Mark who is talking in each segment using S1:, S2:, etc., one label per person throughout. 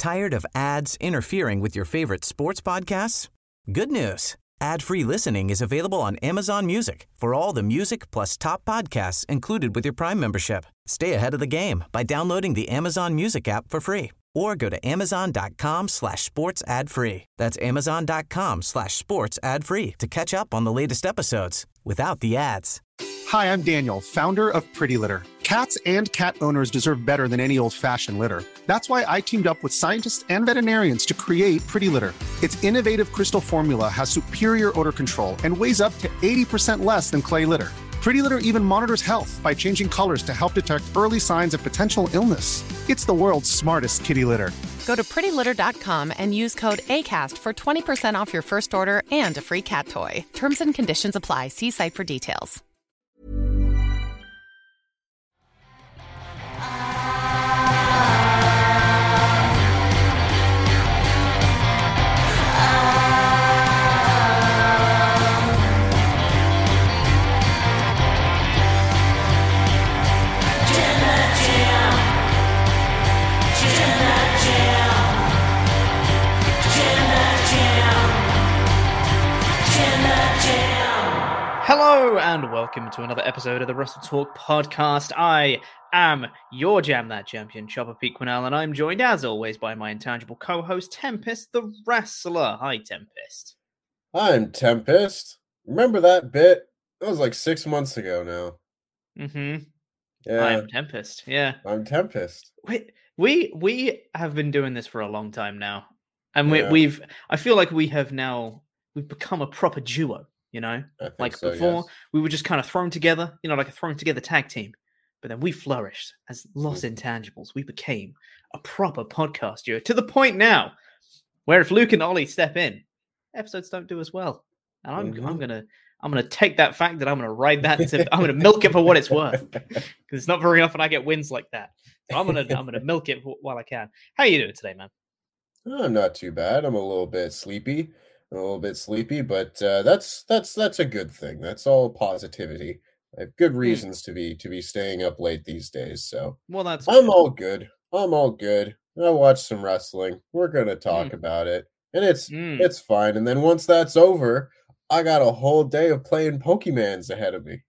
S1: Tired of ads interfering with your favorite sports podcasts? Good news. Ad-free listening is available on Amazon Music for all the music plus top podcasts included with your Prime membership. Stay ahead of the game by downloading the Amazon Music app for free or go to amazon.com/sports ad free. That's amazon.com/sports ad free to catch up on the latest episodes without the ads.
S2: Hi, I'm Daniel, founder of Pretty Litter. Cats and cat owners deserve better than any old-fashioned litter. That's why I teamed up with scientists and veterinarians to create Pretty Litter. Its innovative crystal formula has superior odor control and weighs up to 80% less than clay litter. Pretty Litter even monitors health by changing colors to help detect early signs of potential illness. It's the world's smartest kitty litter.
S3: Go to prettylitter.com and use code ACAST for 20% off your first order and a free cat toy. Terms and conditions apply. See site for details.
S4: Hello and welcome to another episode of the Wrestle Talk podcast. I am your Jam That Champion, Chopper Pete Quinnell, and I'm joined as always by my intangible co-host, Tempest the Wrestler. Hi, Tempest.
S5: I'm Tempest. Remember that bit? That was like 6 months ago now.
S4: Mm-hmm.
S5: Yeah.
S4: I'm Tempest, yeah.
S5: I'm Tempest.
S4: Wait, we have been doing this for a long time now. And I feel like we've become a proper duo. You know, like so, before, yes. We were just kind of thrown together, you know, like a thrown together tag team. But then we flourished as Los Intangibles. We became a proper podcast duo to the point now where if Luke and Ollie step in, episodes don't do as well. And I'm gonna take that fact that I'm gonna ride that. I'm gonna milk it for what it's worth because it's not very often I get wins like that. So I'm gonna milk it while I can. How are you doing today, man?
S5: I'm not too bad. I'm a little bit sleepy. But that's a good thing. That's all positivity. I have good reasons to be staying up late these days. So I'm all good. I watched some wrestling. We're gonna talk about it, and it's fine. And then once that's over, I got a whole day of playing Pokemans ahead of me.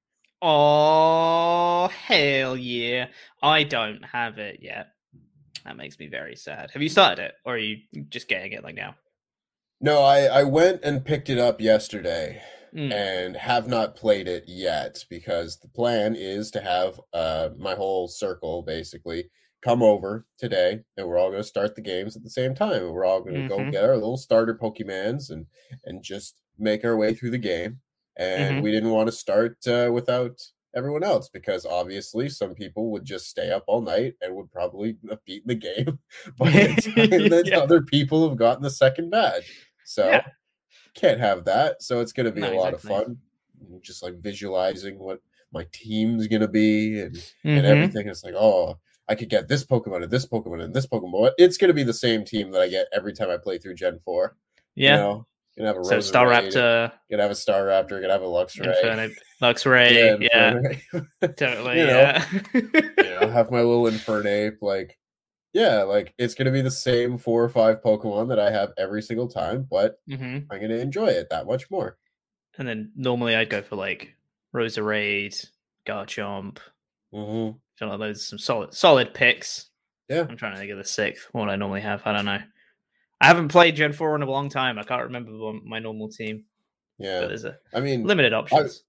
S4: Oh hell yeah! I don't have it yet. That makes me very sad. Have you started it, or are you just getting it like now?
S5: No, I went and picked it up yesterday and have not played it yet because the plan is to have my whole circle basically come over today and we're all going to start the games at the same time. We're all going to go get our little starter Pokemans and just make our way through the game. And we didn't want to start without everyone else because obviously some people would just stay up all night and would probably have beaten the game by the time that other people have gotten the second badge. So can't have that. So it's going to be a lot of fun. Just like visualizing what my team's going to be and everything. It's like, oh, I could get this Pokemon and this Pokemon and this Pokemon. It's going to be the same team that I get every time I play through Gen 4.
S4: Yeah.
S5: You know, gonna have a
S4: Staraptor.
S5: Gonna have a Staraptor. Gonna have a Luxray.
S4: Luxray. Yeah. Totally.
S5: Have my little Infernape. Like it's going to be the same 4 or 5 Pokemon that I have every single time, but I'm going to enjoy it that much more.
S4: And then normally I'd go for like Roserade, Garchomp. I feel like those are some solid picks.
S5: Yeah.
S4: I'm trying to think of the 6th. What I normally have. I don't know. I haven't played Gen 4 in a long time. I can't remember my normal team.
S5: Yeah.
S4: But there's limited options.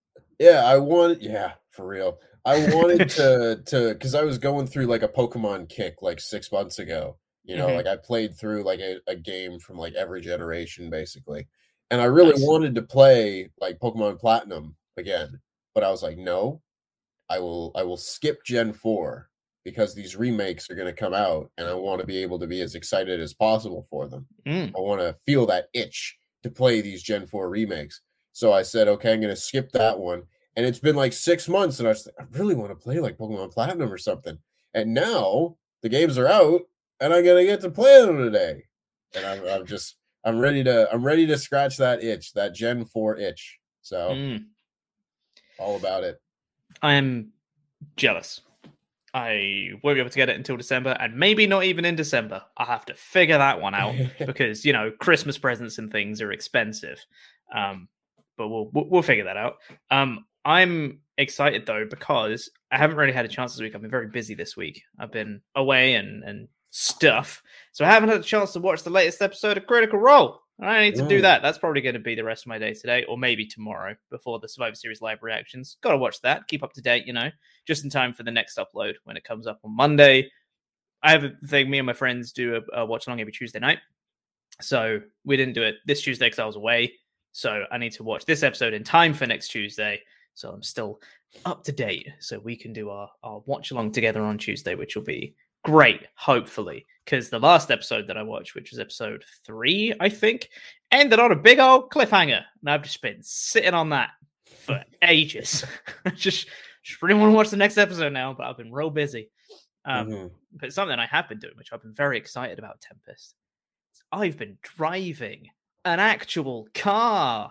S5: For real. I wanted to because I was going through like a Pokemon kick like 6 months ago. You know, like I played through like a game from like every generation basically. And I really wanted to play like Pokemon Platinum again. But I was like, no, I will skip Gen 4 because these remakes are going to come out and I want to be able to be as excited as possible for them. I want to feel that itch to play these Gen 4 remakes. So I said, okay, I'm going to skip that one. And it's been like 6 months, and I was like, I really want to play like Pokemon Platinum or something. And now the games are out, and I'm gonna get to play them today. And I'm ready to scratch that itch, that Gen 4 itch. So all about it.
S4: I am jealous. I won't be able to get it until December, and maybe not even in December. I'll have to figure that one out because, Christmas presents and things are expensive. But we'll figure that out. I'm excited, though, because I haven't really had a chance this week. I've been very busy this week. I've been away and stuff. So I haven't had a chance to watch the latest episode of Critical Role. I need to do that. That's probably going to be the rest of my day today, or maybe tomorrow before the Survivor Series live reactions. Got to watch that. Keep up to date, just in time for the next upload when it comes up on Monday. I have a thing. Me and my friends do a watch along every Tuesday night. So we didn't do it this Tuesday because I was away. So I need to watch this episode in time for next Tuesday. So I'm still up to date. So we can do our watch along together on Tuesday, which will be great, hopefully. Because the last episode that I watched, which was episode 3, I think, ended on a big old cliffhanger. And I've just been sitting on that for ages. just really want to watch the next episode now, but I've been real busy. But something I have been doing, which I've been very excited about, Tempest, I've been driving an actual car.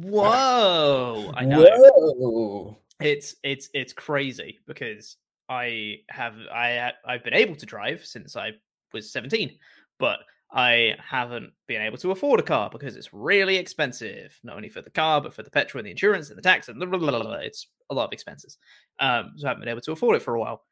S4: Whoa! I know.
S5: Whoa.
S4: It's crazy because I've been able to drive since I was 17, but I haven't been able to afford a car because it's really expensive, not only for the car, but for the petrol and the insurance and the tax and blah, blah, blah, blah. It's a lot of expenses. So I haven't been able to afford it for a while.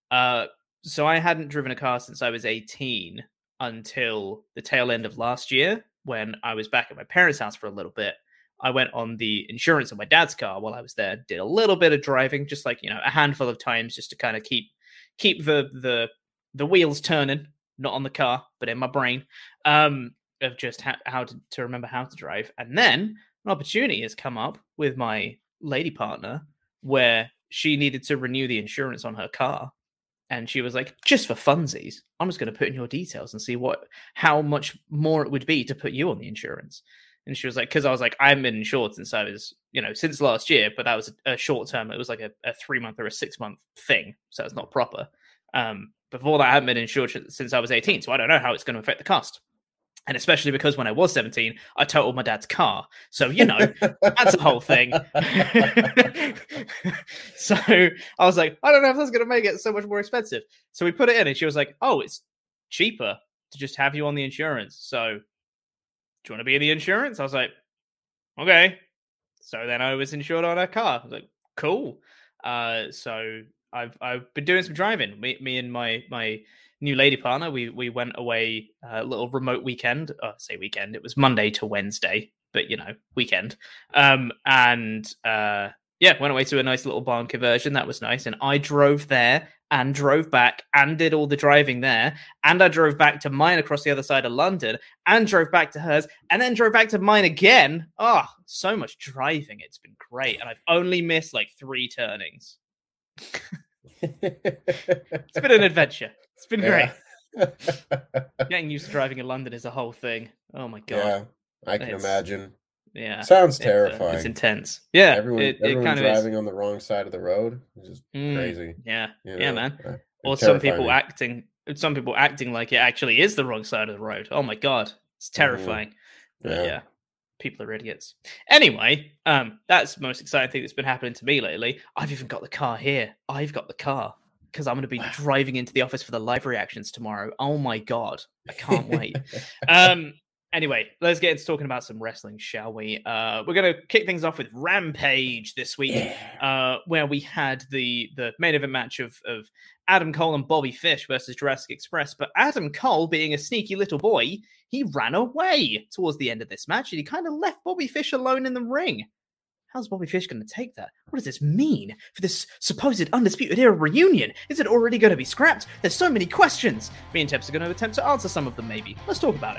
S4: So I hadn't driven a car since I was 18 until the tail end of last year when I was back at my parents' house for a little bit. I went on the insurance of my dad's car while I was there, did a little bit of driving, just like, a handful of times just to kind of keep the wheels turning, not on the car, but in my brain, of just how to remember how to drive. And then an opportunity has come up with my lady partner where she needed to renew the insurance on her car. And she was like, just for funsies, I'm just going to put in your details and see how much more it would be to put you on the insurance. And she was like, because I was like, I've been insured since I was, since last year, but that was a short term. It was like a 3-month or a 6-month thing. So it's not proper. Before that, I haven't been insured since I was 18. So I don't know how it's going to affect the cost. And especially because when I was 17, I totaled my dad's car. So, that's a whole thing. So I was like, I don't know if that's going to make it so much more expensive. So we put it in and she was like, oh, it's cheaper to just have you on the insurance. So do you want to be in the insurance? I was like, okay. So then I was insured on her car. I was like, cool. So I've been doing some driving. Me and my new lady partner, we went away a little remote weekend. I say weekend. It was Monday to Wednesday, but weekend. Went away to a nice little barn conversion. That was nice. And I drove there and drove back and did all the driving there. And I drove back to mine across the other side of London and drove back to hers and then drove back to mine again. Oh, so much driving. It's been great. And I've only missed like 3 turnings. It's been an adventure. It's been great. Getting used to driving in London is a whole thing. Oh my God.
S5: Yeah, I can imagine.
S4: Yeah.
S5: Sounds terrifying.
S4: It's intense. Yeah.
S5: Everyone
S4: kind of
S5: driving
S4: is
S5: on the wrong side of the road. It's just crazy.
S4: Yeah. Yeah, man. Or
S5: Terrifying.
S4: some people acting like it actually is the wrong side of the road. Oh my God. It's terrifying. Yeah. People are idiots. Anyway, that's the most exciting thing that's been happening to me lately. I've even got the car here. I've got the car because I'm going to be driving into the office for the live reactions tomorrow. Oh my God. I can't wait. Anyway, let's get into talking about some wrestling, shall we? We're going to kick things off with Rampage this week, where we had the main event match of Adam Cole and Bobby Fish versus Jurassic Express. But Adam Cole, being a sneaky little boy, he ran away towards the end of this match, and he kind of left Bobby Fish alone in the ring. How's Bobby Fish going to take that? What does this mean for this supposed Undisputed Era reunion? Is it already going to be scrapped? There's so many questions. Me and Teps are going to attempt to answer some of them, maybe. Let's talk about it.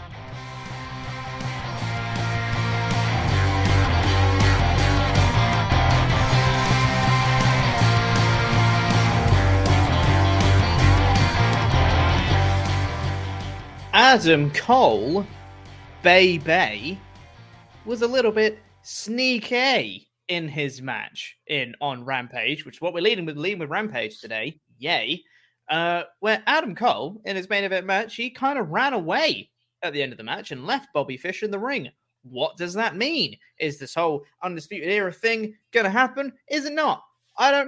S4: Adam Cole, Bay, was a little bit sneaky in his match on Rampage, which is what we're leading with Rampage today. Yay. Where Adam Cole, in his main event match, he kind of ran away at the end of the match and left Bobby Fish in the ring. What does that mean? Is this whole Undisputed Era thing going to happen? Is it not? I don't know.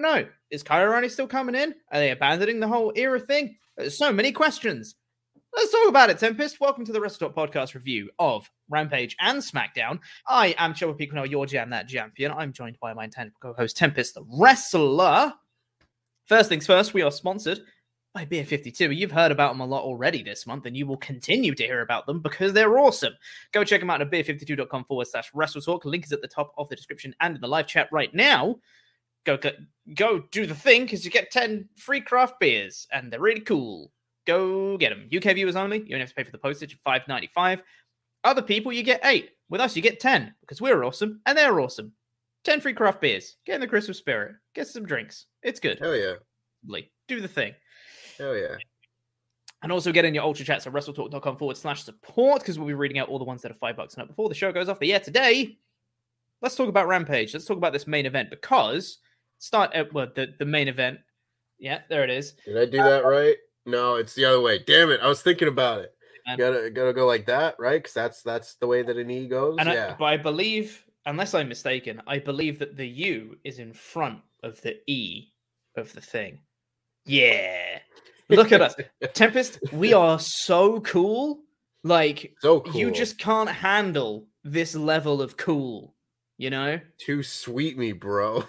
S4: Is Kyle O'Reilly still coming in? Are they abandoning the whole era thing? There's so many questions. Let's talk about it, Tempest. Welcome to the WrestleTalk podcast review of Rampage and SmackDown. I am Chubba Pequeno, your Jam That Champion. I'm joined by my intended co-host, Tempest the Wrestler. First things first, we are sponsored by Beer 52. You've heard about them a lot already this month, and you will continue to hear about them because they're awesome. Go check them out at beer52.com/WrestleTalk. Link is at the top of the description and in the live chat right now. Go do the thing because you get 10 free craft beers, and they're really cool. Go get them. UK viewers only. You don't have to pay for the postage of $5.95. Other people, you get 8. With us, you get 10 because we're awesome and they're awesome. 10 free craft beers. Get in the Christmas spirit. Get some drinks. It's good.
S5: Hell yeah.
S4: Do the thing.
S5: Hell yeah.
S4: And also get in your Ultra Chats at WrestleTalk.com/support because we'll be reading out all the ones that are $5 and up before the show goes off. But yeah, today, let's talk about Rampage. Let's talk about this main event because the main event. Yeah, there it is.
S5: Did I do that right? No, it's the other way. Damn it. I was thinking about it. Gotta go like that, right? Because that's the way that an E goes.
S4: And
S5: yeah.
S4: But I believe, unless I'm mistaken, I believe that the U is in front of the E of the thing. Yeah. Look at us. Tempest, we are so cool. Like,
S5: so cool.
S4: You just can't handle this level of cool, you know?
S5: Too sweet me, bro.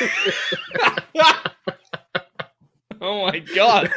S4: Oh my God.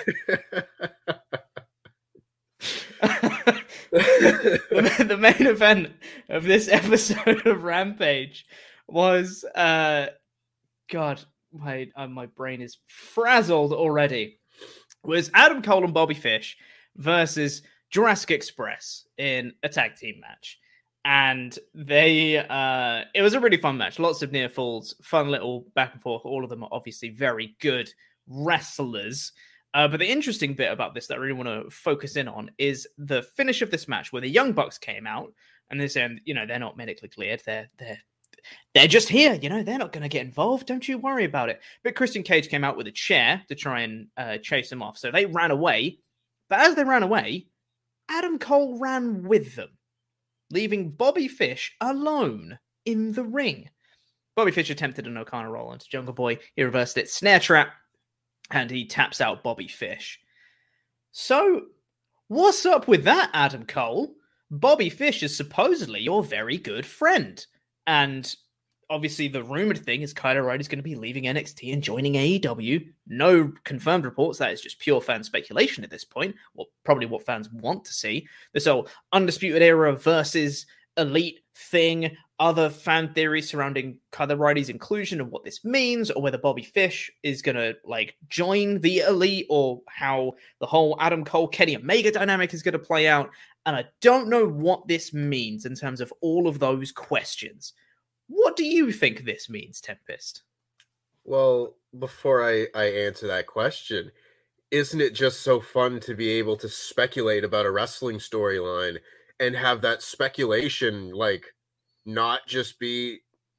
S4: The main event of this episode of Rampage was God, my brain is frazzled already. Was Adam Cole and Bobby Fish versus Jurassic Express in a tag team match. And it was a really fun match. Lots of near falls, fun little back and forth. All of them are obviously very good wrestlers. But the interesting bit about this that I really want to focus in on is the finish of this match where the Young Bucks came out and they're saying, they're not medically cleared. They're just here. They're not going to get involved. Don't you worry about it. But Christian Cage came out with a chair to try and chase them off. So they ran away. But as they ran away, Adam Cole ran with them, leaving Bobby Fish alone in the ring. Bobby Fish attempted an O'Connor roll into Jungle Boy. He reversed it. Snare trap. And he taps out Bobby Fish. So, what's up with that, Adam Cole? Bobby Fish is supposedly your very good friend. And obviously the rumored thing is Kyle O'Reilly is going to be leaving NXT and joining AEW. No confirmed reports. That is just pure fan speculation at this point. Well, probably what fans want to see. This whole Undisputed Era versus Elite thing. Other fan theories surrounding Kyle O'Reilly's inclusion and what this means, or whether Bobby Fish is going to join the Elite, or how the whole Adam Cole, Kenny Omega dynamic is going to play out. And I don't know what this means in terms of all of those questions. What do you think this means, Tempest?
S5: Well, before I answer that question, isn't it just so fun to be able to speculate about a wrestling storyline and have that speculation, not just be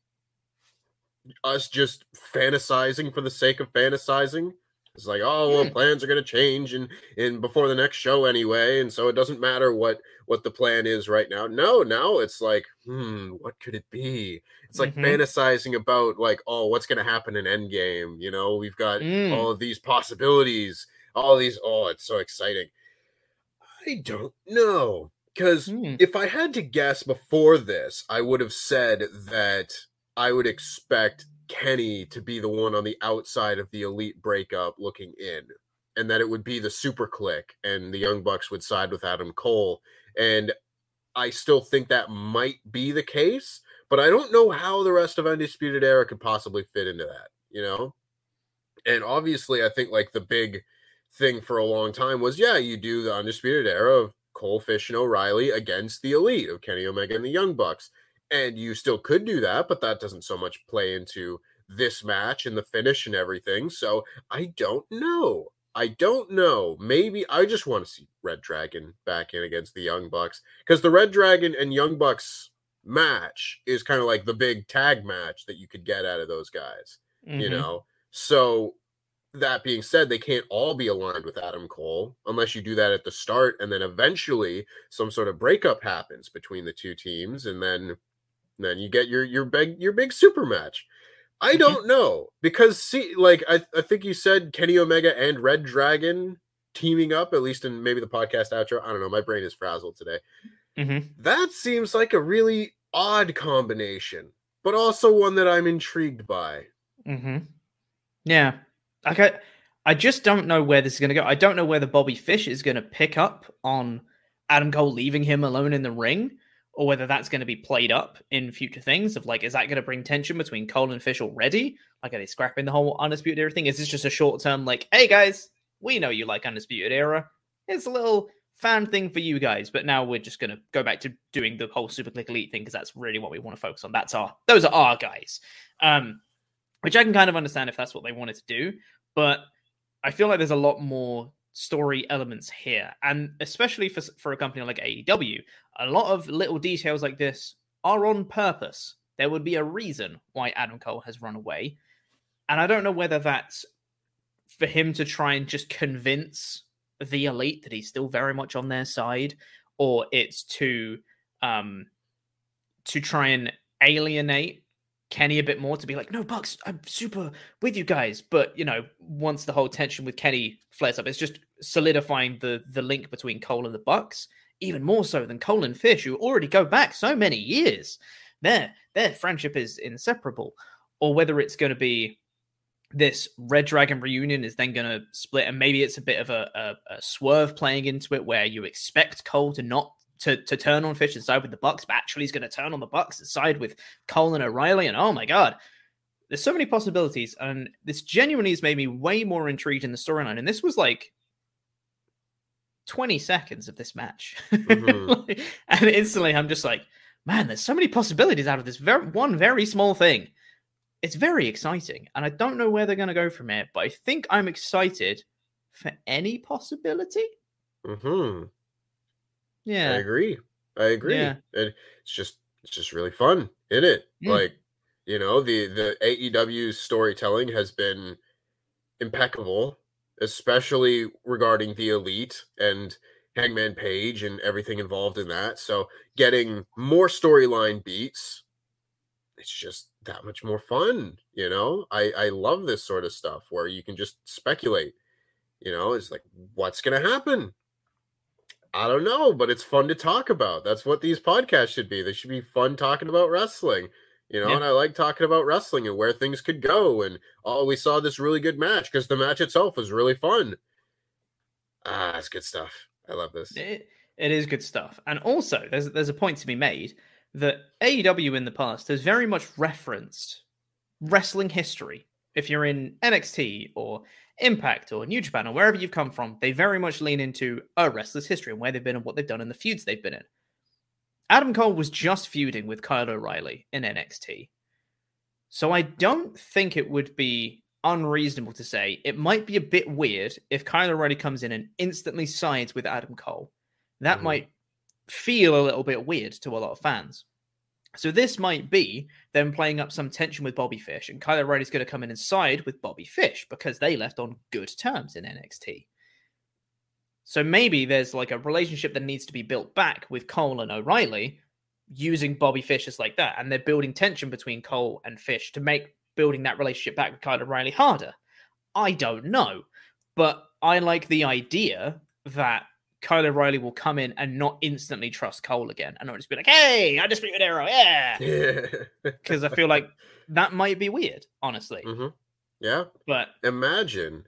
S5: us just fantasizing for the sake of fantasizing? It's plans are going to change and before the next show anyway, and so it doesn't matter what the plan is right now. No, now it's what could it be? It's fantasizing about what's going to happen in Endgame. We've got all of these possibilities, all these. Oh, it's so exciting. I don't know, because if I had to guess before this, I would have said that I would expect Kenny to be the one on the outside of the Elite breakup looking in, and that it would be the Super Clique and the Young Bucks would side with Adam Cole. And I still think that might be the case, but I don't know how the rest of Undisputed Era could possibly fit into that, And obviously I think the big thing for a long time was, you do the Undisputed Era of Cole, Fish, and O'Reilly against the Elite of Kenny Omega and the Young Bucks. And you still could do that, but that doesn't so much play into this match and the finish and everything. So I don't know. Maybe I just want to see Red Dragon back in against the Young Bucks, because the Red Dragon and Young Bucks match is kind of the big tag match that you could get out of those guys, So that being said, they can't all be aligned with Adam Cole unless you do that at the start, and then eventually some sort of breakup happens between the two teams, and then you get your big super match. I don't know, because see, like I think you said Kenny Omega and Red Dragon teaming up, at least in maybe the podcast outro. I don't know. My brain is frazzled today. That seems like a really odd combination, but also one that I'm intrigued by.
S4: Yeah. I just don't know where this is going to go. I don't know whether Bobby Fish is going to pick up on Adam Cole leaving him alone in the ring, or whether that's going to be played up in future things of like, is that going to bring tension between Cole and Fish already? Like, are they scrapping the whole Undisputed Era thing? Is this just a short term, like, hey guys, we know you like Undisputed Era. It's a little fan thing for you guys, but now we're just going to go back to doing the whole Super Click Elite thing because that's really what we want to focus on. Those are our guys. Which I can kind of understand if that's what they wanted to do, but I feel like there's a lot more story elements here, and especially for a company like AEW, a lot of little details like this are on purpose. There would be a reason why Adam Cole has run away, and I don't know whether that's for him to try and just convince the Elite that he's still very much on their side, or it's to try and alienate Kenny a bit more, to be like, no, Bucks, I'm super with you guys. But, you know, once the whole tension with Kenny flares up, it's just solidifying the link between Cole and the Bucks, even more so than Cole and Fish, who already go back so many years. Their friendship is inseparable. Or whether it's going to be this Red Dragon reunion is then going to split, and maybe it's a bit of a swerve playing into it where you expect Cole to not to turn on Fish and side with the Bucks, but actually he's going to turn on the Bucks and side with Cole and O'Reilly. And oh my God, there's so many possibilities. And this genuinely has made me way more intrigued in the storyline. And this was like 20 seconds of this match. And instantly I'm just like, man, there's so many possibilities out of this one very small thing. It's very exciting. And I don't know where they're going to go from here, but I think I'm excited for any possibility. Yeah,
S5: I agree. Yeah. And it's just really fun, isn't it? Like, you know, the AEW storytelling has been impeccable, especially regarding the Elite and Hangman Page and everything involved in that. So getting more storyline beats, it's just that much more fun. You know, I love this sort of stuff where you can just speculate. You know, it's like, what's going to happen? I don't know, but it's fun to talk about. That's what these podcasts should be. They should be fun talking about wrestling, you know, and I like talking about wrestling and where things could go. And, oh, we saw this really good match because the match itself was really fun. It's good stuff. I love this.
S4: It is good stuff. And also, there's a point to be made that AEW in the past has very much referenced wrestling history. If you're in NXT or Impact or New Japan or wherever you've come from, they very much lean into a wrestler's history and where they've been and what they've done and the feuds they've been in. Adam Cole was just feuding with Kyle O'Reilly in NXT. So I don't think it would be unreasonable to say it might be a bit weird if Kyle O'Reilly comes in and instantly sides with Adam Cole. That might feel a little bit weird to a lot of fans. So this might be them playing up some tension with Bobby Fish, and Kyle O'Reilly's going to come in and side with Bobby Fish because they left on good terms in NXT. So maybe there's like a relationship that needs to be built back with Cole and O'Reilly using Bobby Fish as like that, and they're building tension between Cole and Fish to make building that relationship back with Kyle O'Reilly harder. I don't know, but I like the idea that Kyle O'Reilly will come in and not instantly trust Cole again, and not just be like, "Hey, Undisputed Era, yeah." Because I feel like that might be weird, honestly.
S5: Yeah,
S4: but
S5: imagine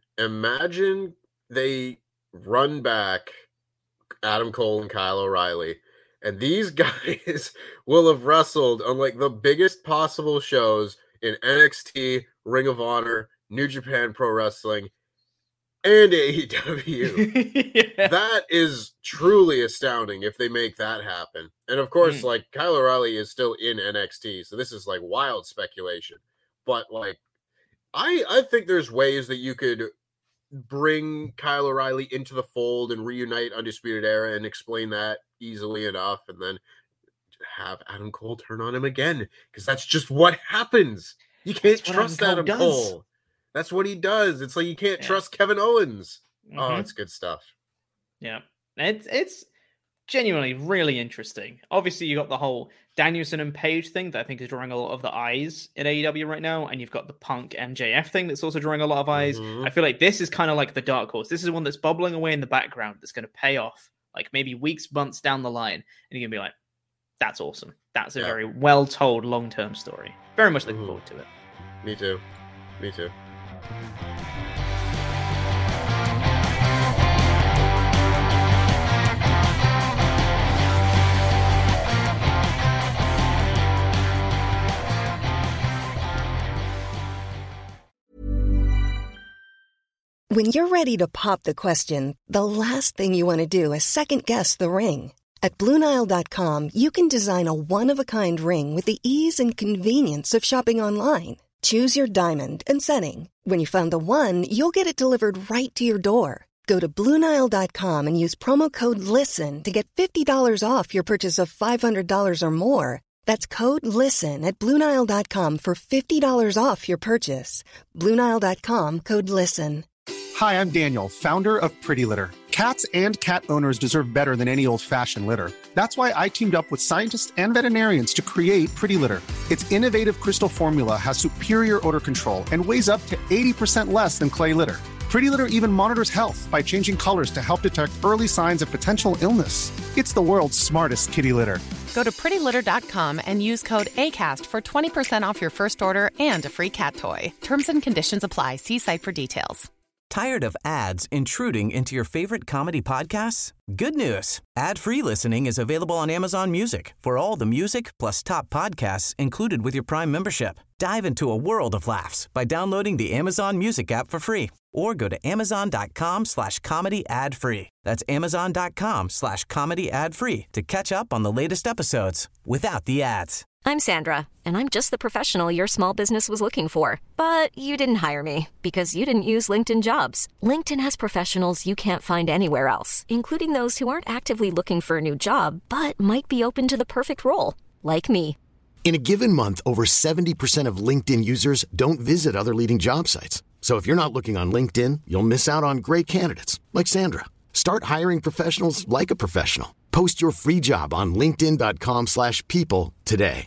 S5: they run back Adam Cole and Kyle O'Reilly, and these guys will have wrestled on like the biggest possible shows in NXT, Ring of Honor, New Japan Pro Wrestling, and AEW. That is truly astounding if they make that happen. And of course, like Kyle O'Reilly is still in NXT, so this is like wild speculation. But like, I think there's ways that you could bring Kyle O'Reilly into the fold and reunite Undisputed Era and explain that easily enough, and then have Adam Cole turn on him again, because that's just what happens. You can't trust Adam Cole. That's what he does. It's like you can't trust Kevin Owens. Oh, it's good stuff.
S4: Yeah, it's genuinely really interesting. Obviously, you got the whole Danielson and Page thing that I think is drawing a lot of the eyes in AEW right now, and you've got the Punk MJF thing that's also drawing a lot of eyes. I feel like this is kind of like the dark horse. This is one that's bubbling away in the background that's going to pay off, like maybe weeks, months down the line, and you're going to be like, that's awesome. That's a very well-told long-term story. Very much looking forward to it.
S5: Me too. Me too.
S6: When you're ready to pop the question, the last thing you want to do is second-guess the ring. At BlueNile.com, you can design a one-of-a-kind ring with the ease and convenience of shopping online. Choose your diamond and setting. When you find the one, you'll get it delivered right to your door. Go to BlueNile.com and use promo code LISTEN to get $50 off your purchase of $500 or more. That's code LISTEN at BlueNile.com for $50 off your purchase. BlueNile.com, code LISTEN.
S2: Hi, I'm Daniel, founder of Pretty Litter. Cats and cat owners deserve better than any old-fashioned litter. That's why I teamed up with scientists and veterinarians to create Pretty Litter. Its innovative crystal formula has superior odor control and weighs up to 80% less than clay litter. Pretty Litter even monitors health by changing colors to help detect early signs of potential illness. It's the world's smartest kitty litter.
S3: Go to prettylitter.com and use code ACAST for 20% off your first order and a free cat toy. Terms and conditions apply. See site for details.
S1: Tired of ads intruding into your favorite comedy podcasts? Good news. Ad-free listening is available on Amazon Music for all the music plus top podcasts included with your Prime membership. Dive into a world of laughs by downloading the Amazon Music app for free or go to amazon.com/comedy ad-free. That's amazon.com/comedy ad-free to catch up on the latest episodes without the ads.
S7: I'm Sandra, and I'm just the professional your small business was looking for. But you didn't hire me because you didn't use LinkedIn Jobs. LinkedIn has professionals you can't find anywhere else, including those who aren't actively looking for a new job, but might be open to the perfect role, like me.
S8: In a given month, over 70% of LinkedIn users don't visit other leading job sites. So if you're not looking on LinkedIn, you'll miss out on great candidates like Sandra. Start hiring professionals like a professional. Post your free job on linkedin.com/people today.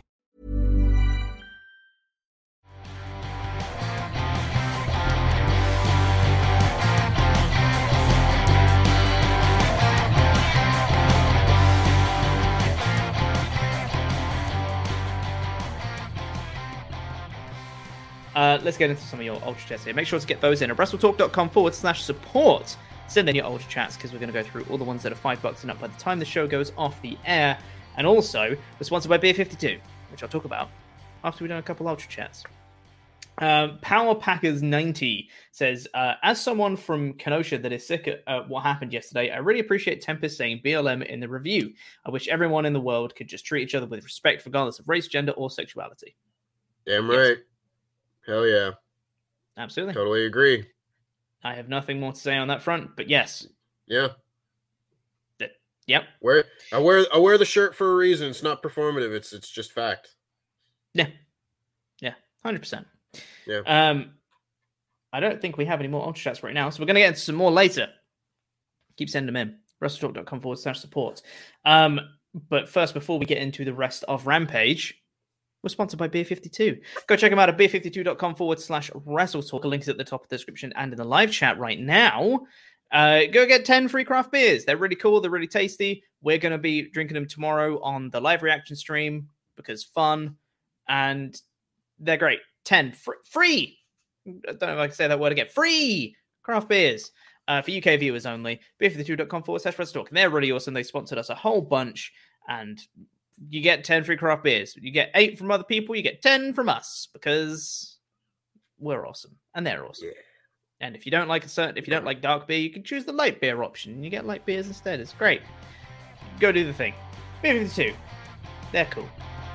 S4: Let's get into some of your Ultra Chats here. Make sure to get those in at WrestleTalk.com/support. Send in your Ultra Chats because we're going to go through all the ones that are $5 and up by the time the show goes off the air. And also, we're sponsored by Beer 52, which I'll talk about after we've done a couple Ultra Chats. Power Packers 90 says, as someone from Kenosha that is sick at what happened yesterday, I really appreciate Tempest saying BLM in the review. I wish everyone in the world could just treat each other with respect regardless of race, gender, or sexuality.
S5: Damn right. Yes. Hell yeah.
S4: Absolutely.
S5: Totally agree.
S4: I have nothing more to say on that front, but yes.
S5: Yeah.
S4: Yep.
S5: I wear the shirt for a reason. It's not performative. It's just fact.
S4: Yeah. Yeah. 100%.
S5: Yeah.
S4: I don't think we have any more Ultra Chats right now, so we're going to get into some more later. Keep sending them in. WrestleTalk.com/support. But first, before we get into the rest of Rampage, we're sponsored by Beer 52. Go check them out at beer52.com/WrestleTalk. A link is at the top of the description and in the live chat right now. Go get 10 free craft beers. They're really cool. They're really tasty. We're going to be drinking them tomorrow on the live reaction stream because fun. And they're great. 10 free. I don't know if I can say that word again. Free craft beers for UK viewers only. beer52.com/WrestleTalk. And they're really awesome. They sponsored us a whole bunch. And you get 10 free craft beers. You get 8 from other people. You get 10 from us because we're awesome and they're awesome. Yeah. And if you don't like dark beer, you can choose the light beer option and you get light beers instead. It's great. Go do the thing. Beer 52. They're cool.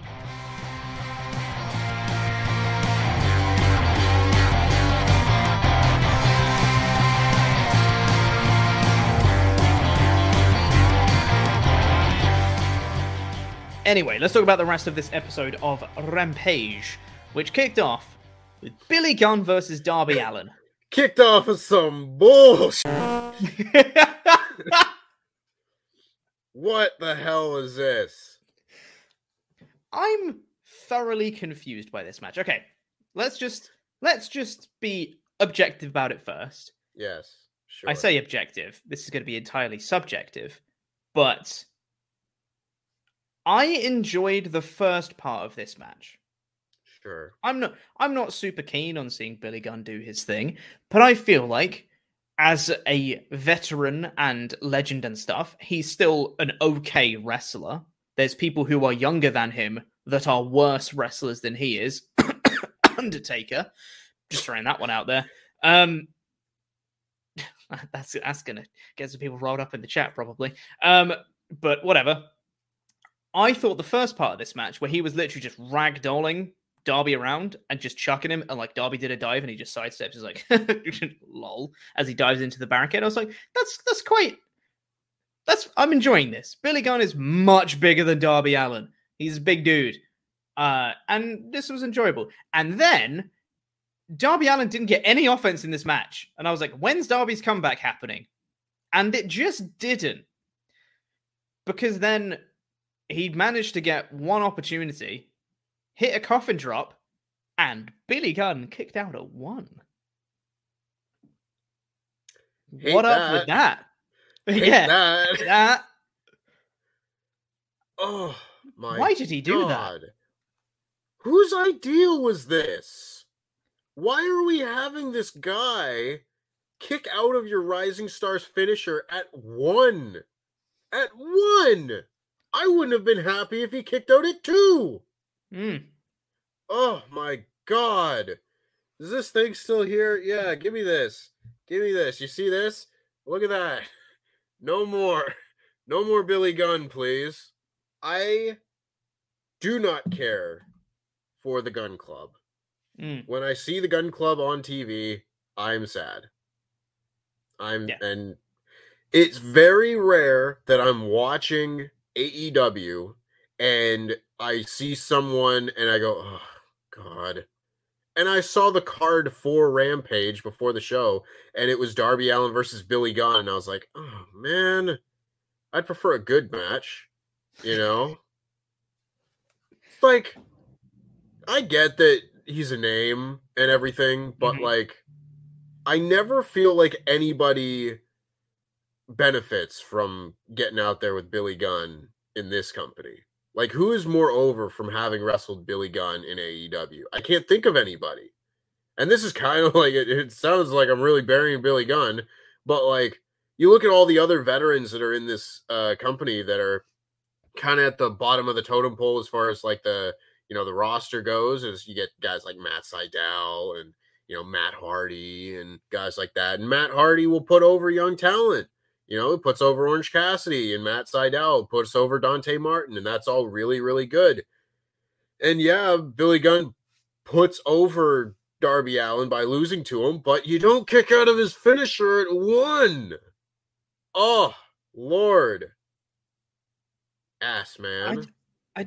S4: Anyway, let's talk about the rest of this episode of Rampage, which kicked off with Billy Gunn versus Darby Allin.
S5: Kicked off with some bullshit. What the hell is this?
S4: I'm thoroughly confused by this match. Okay, let's just be objective about it first.
S5: Yes, sure.
S4: I say objective. This is going to be entirely subjective, but I enjoyed the first part of this match.
S5: Sure.
S4: I'm not super keen on seeing Billy Gunn do his thing, but I feel like as a veteran and legend and stuff, he's still an okay wrestler. There's people who are younger than him that are worse wrestlers than he is. Undertaker. Just throwing that one out there. That's going to get some people rolled up in the chat, probably. But whatever. I thought the first part of this match, where he was literally just ragdolling Darby around and just chucking him, and like Darby did a dive and he just sidesteps, is like lol as he dives into the barricade. I was like, I'm enjoying this. Billy Gunn is much bigger than Darby Allin. He's a big dude, and this was enjoyable. And then Darby Allin didn't get any offense in this match, and I was like, when's Darby's comeback happening? And it just didn't, because then he managed to get one opportunity, hit a coffin drop, and Billy Gunn kicked out at 1. What up with that? That.
S5: Oh my!
S4: Why did he do that?
S5: Whose idea was this? Why are we having this guy kick out of your Rising Stars finisher at 1? At 1! I wouldn't have been happy if he kicked out at 2. Oh my God. Is this thing still here? Yeah, give me this. Give me this. You see this? Look at that. No more. No more Billy Gunn, please. I do not care for the Gun Club. When I see the Gun Club on TV, I'm sad. And it's very rare that I'm watching AEW and I see someone and I go, oh God. And I saw the card for Rampage before the show, and it was Darby Allin versus Billy Gunn, and I was like, oh man, I'd prefer a good match, you know? Like, I get that he's a name and everything, but like, I never feel like anybody benefits from getting out there with Billy Gunn in this company. Like, who is more over from having wrestled Billy Gunn in AEW? I can't think of anybody. And this is kind of like, it sounds like I'm really burying Billy Gunn, but like, you look at all the other veterans that are in this company that are kind of at the bottom of the totem pole as far as like the, you know, the roster goes, is you get guys like Matt Sydal and, you know, Matt Hardy and guys like that. And Matt Hardy will put over young talent. You know, it puts over Orange Cassidy, and Matt Sydal puts over Dante Martin, and that's all really, really good. And yeah, Billy Gunn puts over Darby Allin by losing to him, but you don't kick out of his finisher at 1. Oh, Lord. Ass, man.
S4: I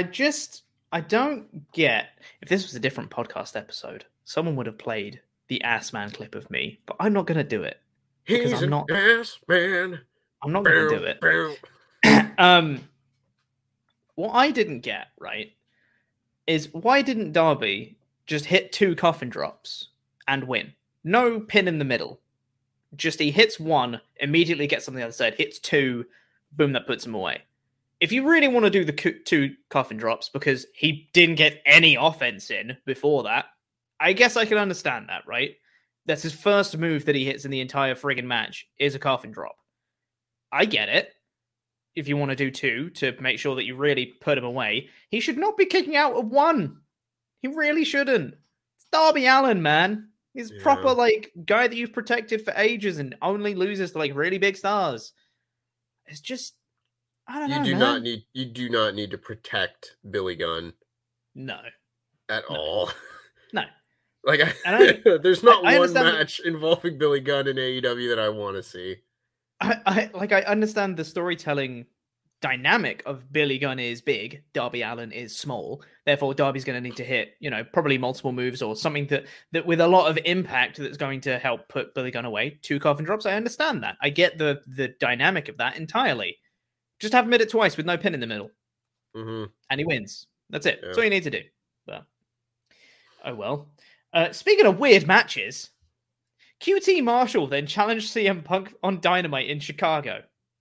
S4: don't get, if this was a different podcast episode, someone would have played the ass man clip of me, but I'm not going to do it.
S5: He's an ass man.
S4: I'm not going to do it. What I didn't get, right, is why didn't Darby just hit 2 coffin drops and win? No pin in the middle. Just he hits 1, immediately gets on the other side, hits 2, boom, that puts him away. If you really want to do the 2 coffin drops because he didn't get any offense in before that, I guess I can understand that, right? That's his first move that he hits in the entire friggin' match is a coffin drop. I get it. If you want to do 2 to make sure that you really put him away, he should not be kicking out at 1. He really shouldn't. It's Darby Allin, man. He's proper like guy that you've protected for ages and only loses to like really big stars. It's just, I don't know.
S5: You do not need to protect Billy Gunn.
S4: No.
S5: At all.
S4: No.
S5: Like, there's not one match involving Billy Gunn in AEW that I want to see.
S4: I understand the storytelling dynamic of Billy Gunn is big, Darby Allin is small. Therefore, Darby's going to need to hit, you know, probably multiple moves or something that with a lot of impact that's going to help put Billy Gunn away. 2 coffin drops. I understand that. I get the dynamic of that entirely. Just have him hit it twice with no pin in the middle.
S5: Mm-hmm.
S4: And he wins. That's it. That's all you need to do. But, oh well. Speaking of weird matches, QT Marshall then challenged CM Punk on Dynamite in Chicago.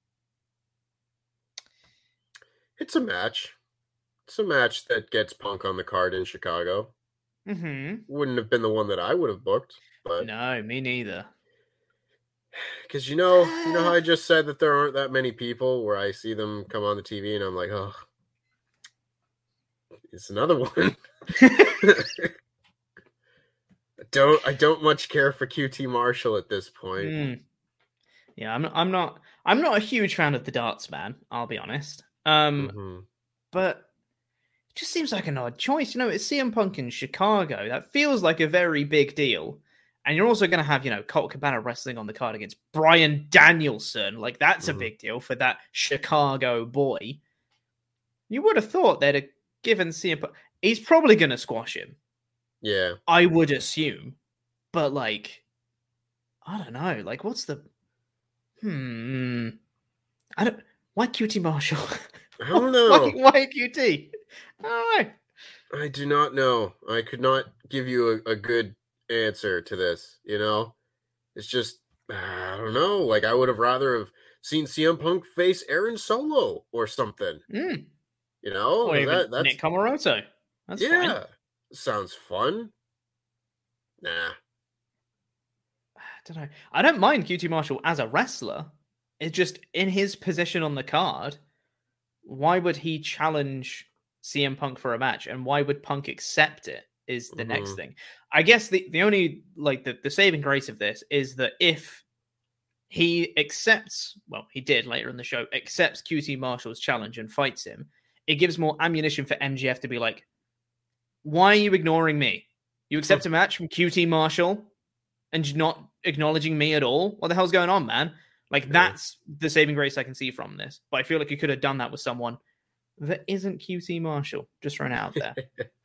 S5: It's a match. It's a match that gets Punk on the card in Chicago.
S4: Mm-hmm.
S5: Wouldn't have been the one that I would have booked, but
S4: no, me neither.
S5: Because you know how I just said that there aren't that many people where I see them come on the TV and I'm like, oh, it's another one. I don't much care for QT Marshall at this point.
S4: Yeah, I'm not a huge fan of the darts man, I'll be honest. But it just seems like an odd choice. It's CM Punk in Chicago. That feels like a very big deal. And you're also going to have, Colt Cabana wrestling on the card against Bryan Danielson. Like, that's a big deal for that Chicago boy. You would have thought they'd have given CM Punk... He's probably going to squash him.
S5: Yeah.
S4: I would assume. But, like, I don't know. Like, what's the... Why QT Marshall?
S5: I don't know.
S4: Why QT? I don't know.
S5: I do not know. I could not give you a good answer to this. It's just, I don't know. Like, I would have rather have seen CM Punk face Aaron Solo or something.
S4: Or even that's Nick Comoroto. That's fine.
S5: Sounds fun. Nah.
S4: I don't know. I don't mind QT Marshall as a wrestler. It's just in his position on the card. Why would he challenge CM Punk for a match, and why would Punk accept it? Is the next thing. I guess the only the saving grace of this is that if he accepts, well, he did later in the show, accepts QT Marshall's challenge and fights him, it gives more ammunition for MJF to be like, why are you ignoring me? You accept a match from QT Marshall and you're not acknowledging me at all? What the hell's going on, man? Like, that's the saving grace I can see from this. But I feel like you could have done that with someone that isn't QT Marshall. Just thrown it out there.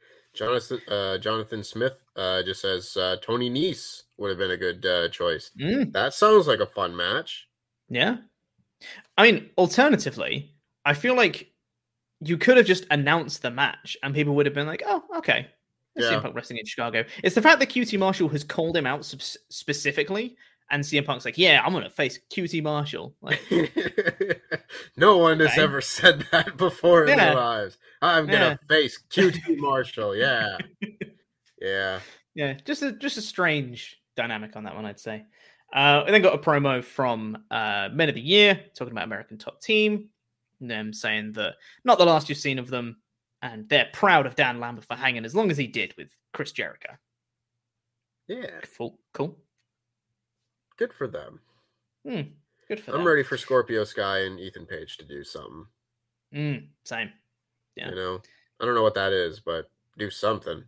S5: Jonathan Smith just says Tony Nese would have been a good choice. That sounds like a fun match.
S4: Yeah. I mean, alternatively, I feel like you could have just announced the match and people would have been like, oh, okay. CM Punk wrestling in Chicago. It's the fact that QT Marshall has called him out specifically, and CM Punk's like, yeah, I'm going to face QT Marshall. Like,
S5: no one has ever said that before in their lives. I'm going to face QT Marshall. Yeah.
S4: Yeah. Just a strange dynamic on that one, I'd say. We then got a promo from Men of the Year, talking about American Top Team, and them saying that not the last you've seen of them, and they're proud of Dan Lambert for hanging as long as he did with Chris Jericho.
S5: Yeah.
S4: Cool.
S5: Good for them.
S4: Good for them.
S5: I'm ready for Scorpio Sky and Ethan Page to do something.
S4: Same. Yeah.
S5: I don't know what that is, but do something.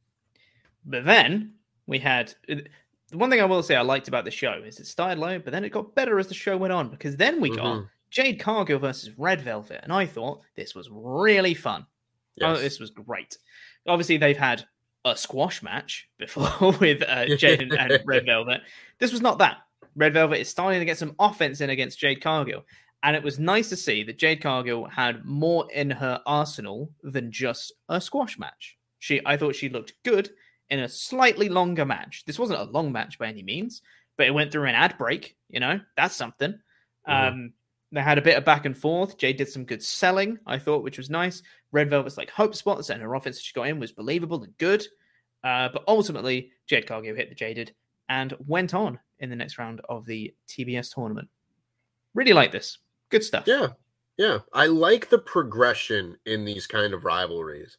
S4: But then we had... The one thing I will say I liked about the show is it started low, but then it got better as the show went on, because then we got Jade Cargill versus Red Velvet, and I thought this was really fun. Yes. Oh, this was great. Obviously, they've had a squash match before with Jade and Red Velvet. This was not that. Red Velvet is starting to get some offense in against Jade Cargill, and it was nice to see that Jade Cargill had more in her arsenal than just a squash match. I thought she looked good in a slightly longer match. This wasn't a long match by any means, but it went through an ad break. That's something. They had a bit of back and forth. Jade did some good selling, I thought, which was nice. Red Velvet's hope spots, and her offense she got in was believable and good. But ultimately, Jade Cargill hit the Jaded and went on in the next round of the TBS tournament. Really like this. Good stuff.
S5: Yeah. I like the progression in these kind of rivalries,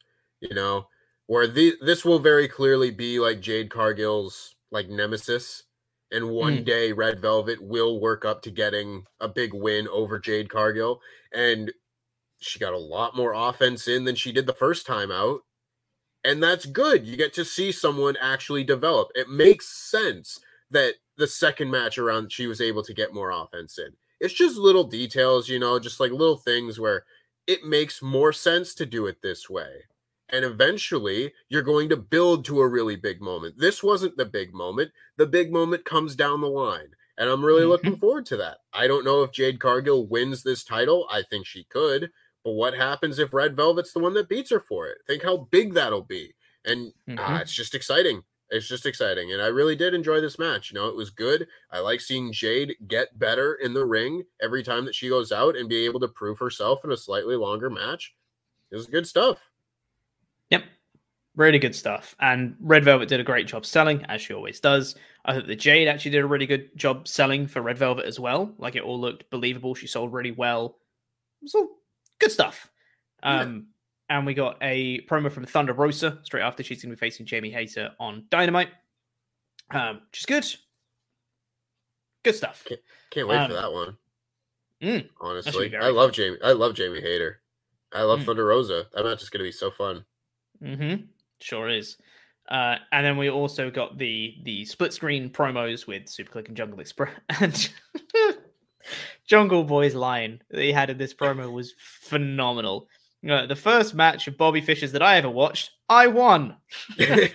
S5: where this will very clearly be like Jade Cargill's nemesis. And one day Red Velvet will work up to getting a big win over Jade Cargill. And she got a lot more offense in than she did the first time out. And that's good. You get to see someone actually develop. It makes sense that the second match around she was able to get more offense in. It's just little details, just little things where it makes more sense to do it this way. And eventually, you're going to build to a really big moment. This wasn't the big moment. The big moment comes down the line. And I'm really looking forward to that. I don't know if Jade Cargill wins this title. I think she could. But what happens if Red Velvet's the one that beats her for it? Think how big that'll be. And it's just exciting. It's just exciting. And I really did enjoy this match. It was good. I like seeing Jade get better in the ring every time that she goes out and be able to prove herself in a slightly longer match. It was good stuff.
S4: Yep. Really good stuff. And Red Velvet did a great job selling, as she always does. I thought that Jade actually did a really good job selling for Red Velvet as well. Like, it all looked believable. She sold really well. It was all good stuff. And we got a promo from Thunder Rosa straight after. She's going to be facing Jamie Hayter on Dynamite, which is good. Good stuff.
S5: Can't wait for that one. Honestly, I love Jamie Hayter. I love Thunder Rosa. That match is going to be so fun.
S4: Sure is. And then we also got the split screen promos with Superclick and Jungle Express. And Jungle Boy's line that he had in this promo was phenomenal. The first match of Bobby Fischer's that I ever watched, I won. That's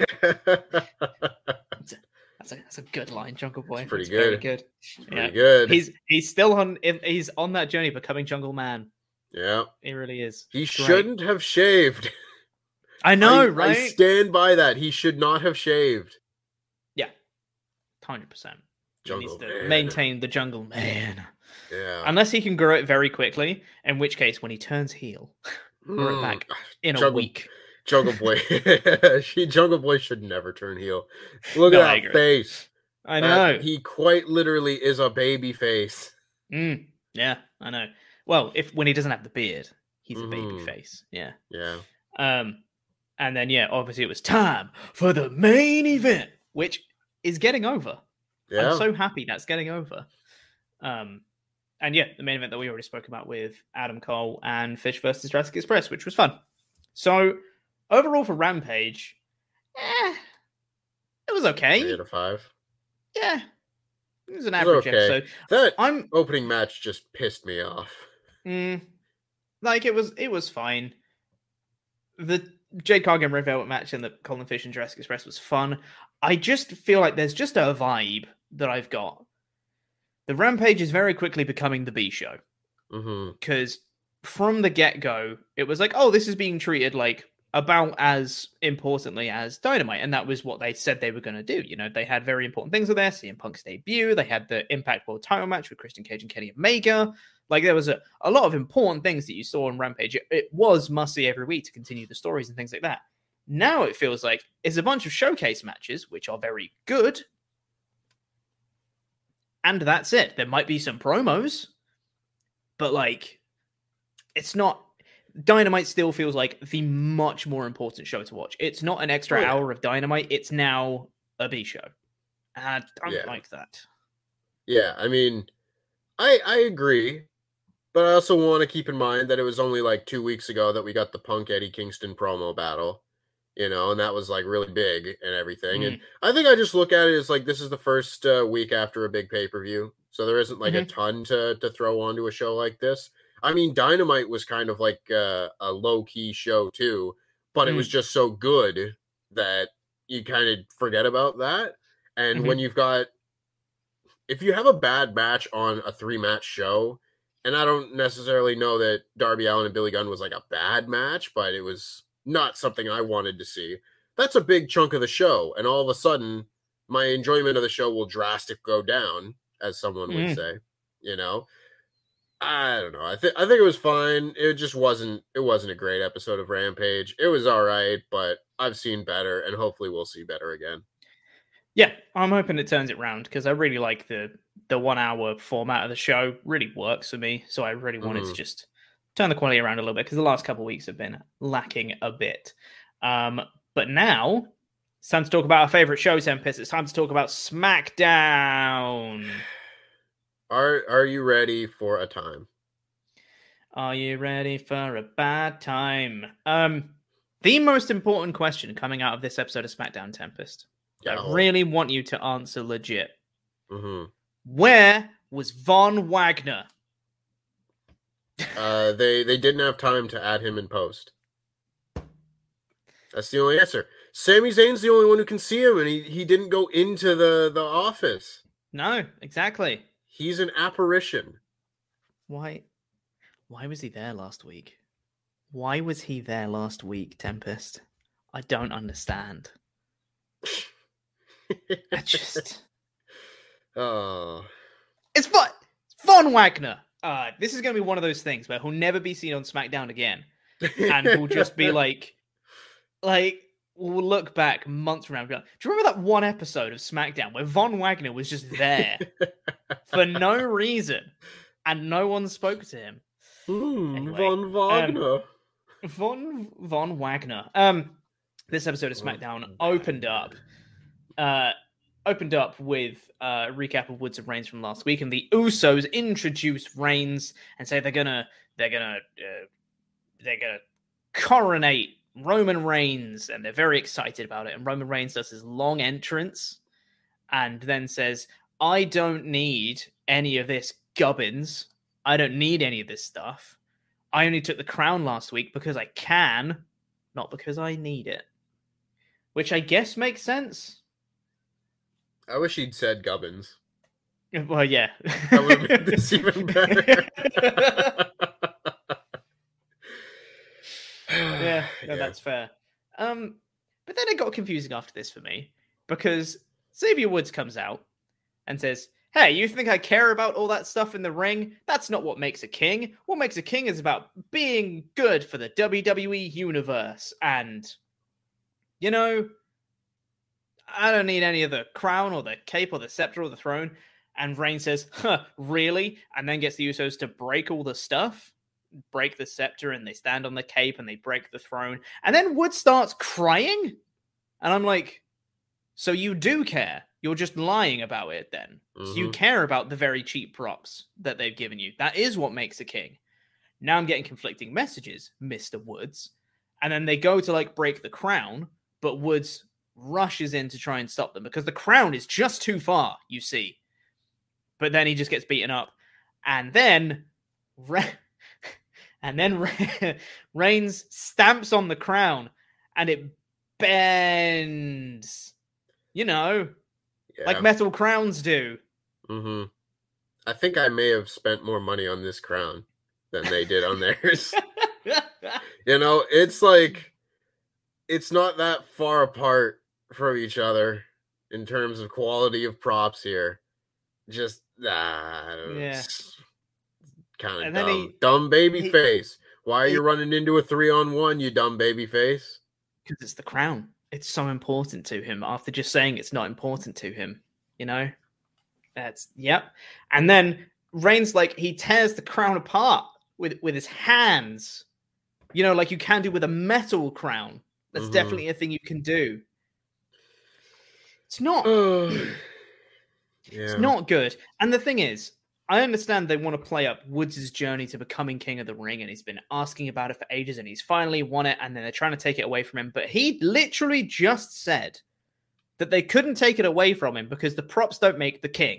S4: a good line, Jungle Boy.
S5: It's pretty good.
S4: Very good.
S5: Pretty good.
S4: He's still on that journey, becoming Jungle Man.
S5: Yeah,
S4: he really is.
S5: He shouldn't have shaved.
S4: I know, right?
S5: I stand by that. He should not have shaved.
S4: Yeah, 100%. He needs to
S5: Man.
S4: maintain the Jungle Man.
S5: Yeah.
S4: Unless he can grow it very quickly, in which case, when he turns heel, grow it back in a week.
S5: Jungle Boy. Jungle Boy should never turn heel. Look at that face.
S4: I know.
S5: He quite literally is a baby face.
S4: Yeah, I know. Well, when he doesn't have the beard, he's a baby face. Yeah.
S5: Yeah.
S4: And then, obviously it was time for the main event, which is getting over. Yeah. I'm so happy that's getting over. And the main event that we already spoke about with Adam Cole and Fish versus Jurassic Express, which was fun. So, overall for Rampage, it was okay.
S5: 3 out of 5.
S4: Yeah. It was an average episode.
S5: That opening match just pissed me off.
S4: Like, it was fine. The Jade Cargill and Red Velvet match and the Colin Fish and Jurassic Express was fun. I just feel like there's just a vibe that I've got. The Rampage is very quickly becoming the B show. Because from the get-go, it was like, oh, this is being treated like about as importantly as Dynamite. And that was what they said they were going to do. They had very important things with there. CM Punk's debut. They had the Impact World title match with Christian Cage and Kenny Omega. Like, there was a lot of important things that you saw on Rampage. It was must-see every week to continue the stories and things like that. Now it feels like it's a bunch of showcase matches, which are very good. And that's it. There might be some promos. But, like, it's not... Dynamite still feels like the much more important show to watch. It's not an extra hour of Dynamite. It's now a B show. And I don't like that.
S5: Yeah, I mean, I agree. But I also want to keep in mind that it was only like 2 weeks ago that we got the Punk Eddie Kingston promo battle, and that was like really big and everything. And I think I just look at it as like this is the first week after a big pay-per-view. So there isn't like a ton to throw onto a show like this. I mean, Dynamite was kind of like a low-key show too, but it was just so good that you kind of forget about that. And when if you have a bad match on a 3-match show, and I don't necessarily know that Darby Allin and Billy Gunn was like a bad match, but it was not something I wanted to see. That's a big chunk of the show. And all of a sudden, my enjoyment of the show will drastically go down, as someone would say, I don't know. I think it was fine. It just wasn't a great episode of Rampage. It was all right, but I've seen better, and hopefully we'll see better again.
S4: Yeah, I'm hoping it turns it round because I really like the 1 hour format of the show. Really works for me. So I really wanted to just turn the quality around a little bit because the last couple of weeks have been lacking a bit. But now it's time to talk about our favorite show, Tempest. It's time to talk about SmackDown.
S5: Are you ready for a time?
S4: Are you ready for a bad time? The most important question coming out of this episode of SmackDown, Tempest. I really want you to answer legit. Where was Von Wagner?
S5: They didn't have time to add him in post. That's the only answer. Sami Zayn's the only one who can see him, and he didn't go into the office.
S4: No, exactly.
S5: He's an apparition.
S4: Why was he there last week? Why was he there last week, Tempest? I don't understand. I just...
S5: Oh.
S4: It's fun! Von Wagner! This is going to be one of those things where he'll never be seen on SmackDown again. And he'll just be like, we'll look back months from now and be like, do you remember that one episode of SmackDown where Von Wagner was just there for no reason and no one spoke to him?
S5: Anyway, Von Wagner.
S4: Von Wagner. This episode of SmackDown opened up with a recap of Woods and Reigns from last week, and the Usos introduce Reigns and say they're gonna coronate Roman Reigns, and they're very excited about it. And Roman Reigns does his long entrance and then says, I don't need any of this gubbins. I don't need any of this stuff. I only took the crown last week because I can, not because I need it. Which I guess makes sense.
S5: I wish he'd said gubbins.
S4: Well, yeah.
S5: That would have made this even better.
S4: Yeah, that's fair. But then it got confusing after this for me, because Xavier Woods comes out and says, hey, you think I care about all that stuff in the ring? That's not what makes a king. What makes a king is about being good for the WWE universe. And, you know, I don't need any of the crown or the cape or the scepter or the throne. And Reigns says, really? And then gets the Usos to break all the stuff. Break the scepter, and they stand on the cape, and they break the throne. And then Woods starts crying. And I'm like, so you do care? You're just lying about it then. Mm-hmm. So you care about the very cheap props that they've given you. That is what makes a king. Now I'm getting conflicting messages, Mr. Woods. And then they go to break the crown, but Woods rushes in to try and stop them because the crown is just too far, you see. But then he just gets beaten up. And then Reigns stamps on the crown and it bends. You know, like metal crowns do.
S5: Mm-hmm. I think I may have spent more money on this crown than they did on theirs. You know, it's like, it's not that far apart from each other in terms of quality of props here. Just, kind of dumb. Dumb baby face. Why are you running into a 3-on-1, you dumb baby face?
S4: Because it's the crown. It's so important to him after just saying it's not important to him. You know? Yep. And then Reigns, he tears the crown apart with his hands. You know, like you can do with a metal crown. That's definitely a thing you can do. It's not... It's not good. And the thing is, I understand they want to play up Woods' journey to becoming King of the Ring, and he's been asking about it for ages, and he's finally won it, and then they're trying to take it away from him. But he literally just said that they couldn't take it away from him because the props don't make the king.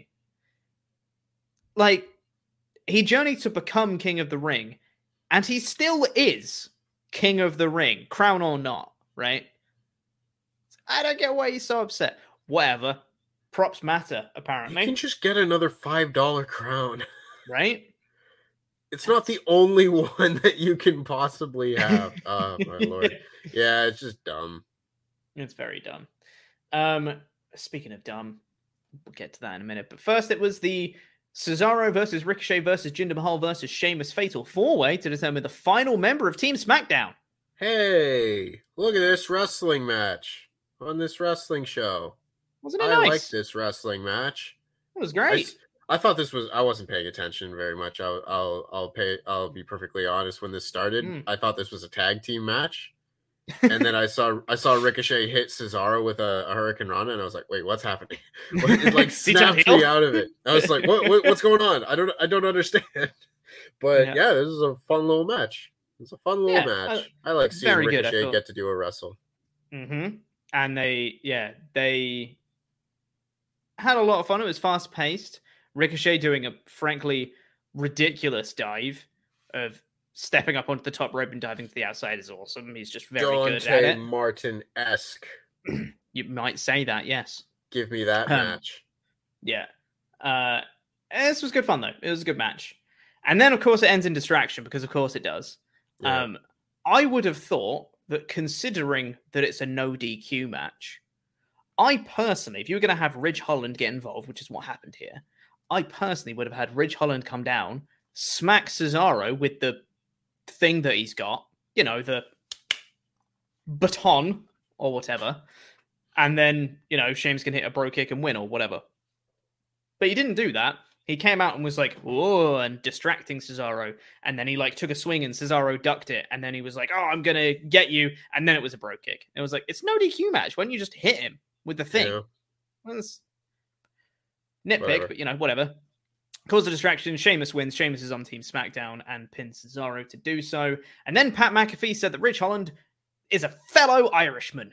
S4: He journeyed to become King of the Ring, and he still is King of the Ring, crown or not, right? I don't get why he's so upset. Whatever. Props matter, apparently.
S5: You can just get another $5 crown.
S4: Right?
S5: It's not the only one that you can possibly have. Oh, my Lord. Yeah, it's just dumb.
S4: It's very dumb. Speaking of dumb, we'll get to that in a minute. But first, it was the Cesaro versus Ricochet versus Jinder Mahal versus Sheamus Fatal 4-way to determine the final member of Team SmackDown.
S5: Hey, look at this wrestling match on this wrestling show.
S4: Wasn't it nice?
S5: I like this wrestling match.
S4: It was great.
S5: I thought this was. I wasn't paying attention very much. I'll be perfectly honest. When this started, I thought this was a tag team match, and then I saw Ricochet hit Cesaro with a Hurricane Rana, and I was like, "Wait, what's happening?" It snapped me out of it. I was like, "What's going on? I don't understand." But yeah, this is a fun little match. It's a fun little match. I like seeing Ricochet get to do a wrestle.
S4: Mm-hmm. And they had a lot of fun. It was fast paced. Ricochet doing a frankly ridiculous dive of stepping up onto the top rope and diving to the outside is awesome. He's just very good at it.
S5: Martin-esque.
S4: You might say that, yes.
S5: Give me that match.
S4: Yeah. This was good fun, though. It was a good match. And then, of course, it ends in distraction, because, of course, it does. Yeah. I would have thought that, considering that it's a no DQ match, I personally, if you were going to have Ridge Holland get involved, which is what happened here, I personally would have had Ridge Holland come down, smack Cesaro with the thing that he's got, the baton or whatever, and then, Sheamus can hit a bro kick and win or whatever. But he didn't do that. He came out and was like, whoa, and distracting Cesaro. And then he took a swing and Cesaro ducked it. And then he was like, oh, I'm going to get you. And then it was a bro kick. It was like, it's no DQ match. Why don't you just hit him with the thing? Yeah. Well, it's nitpick, but whatever. Cause a distraction. Sheamus wins. Sheamus is on Team SmackDown and pins Cesaro to do so. And then Pat McAfee said that Ridge Holland is a fellow Irishman.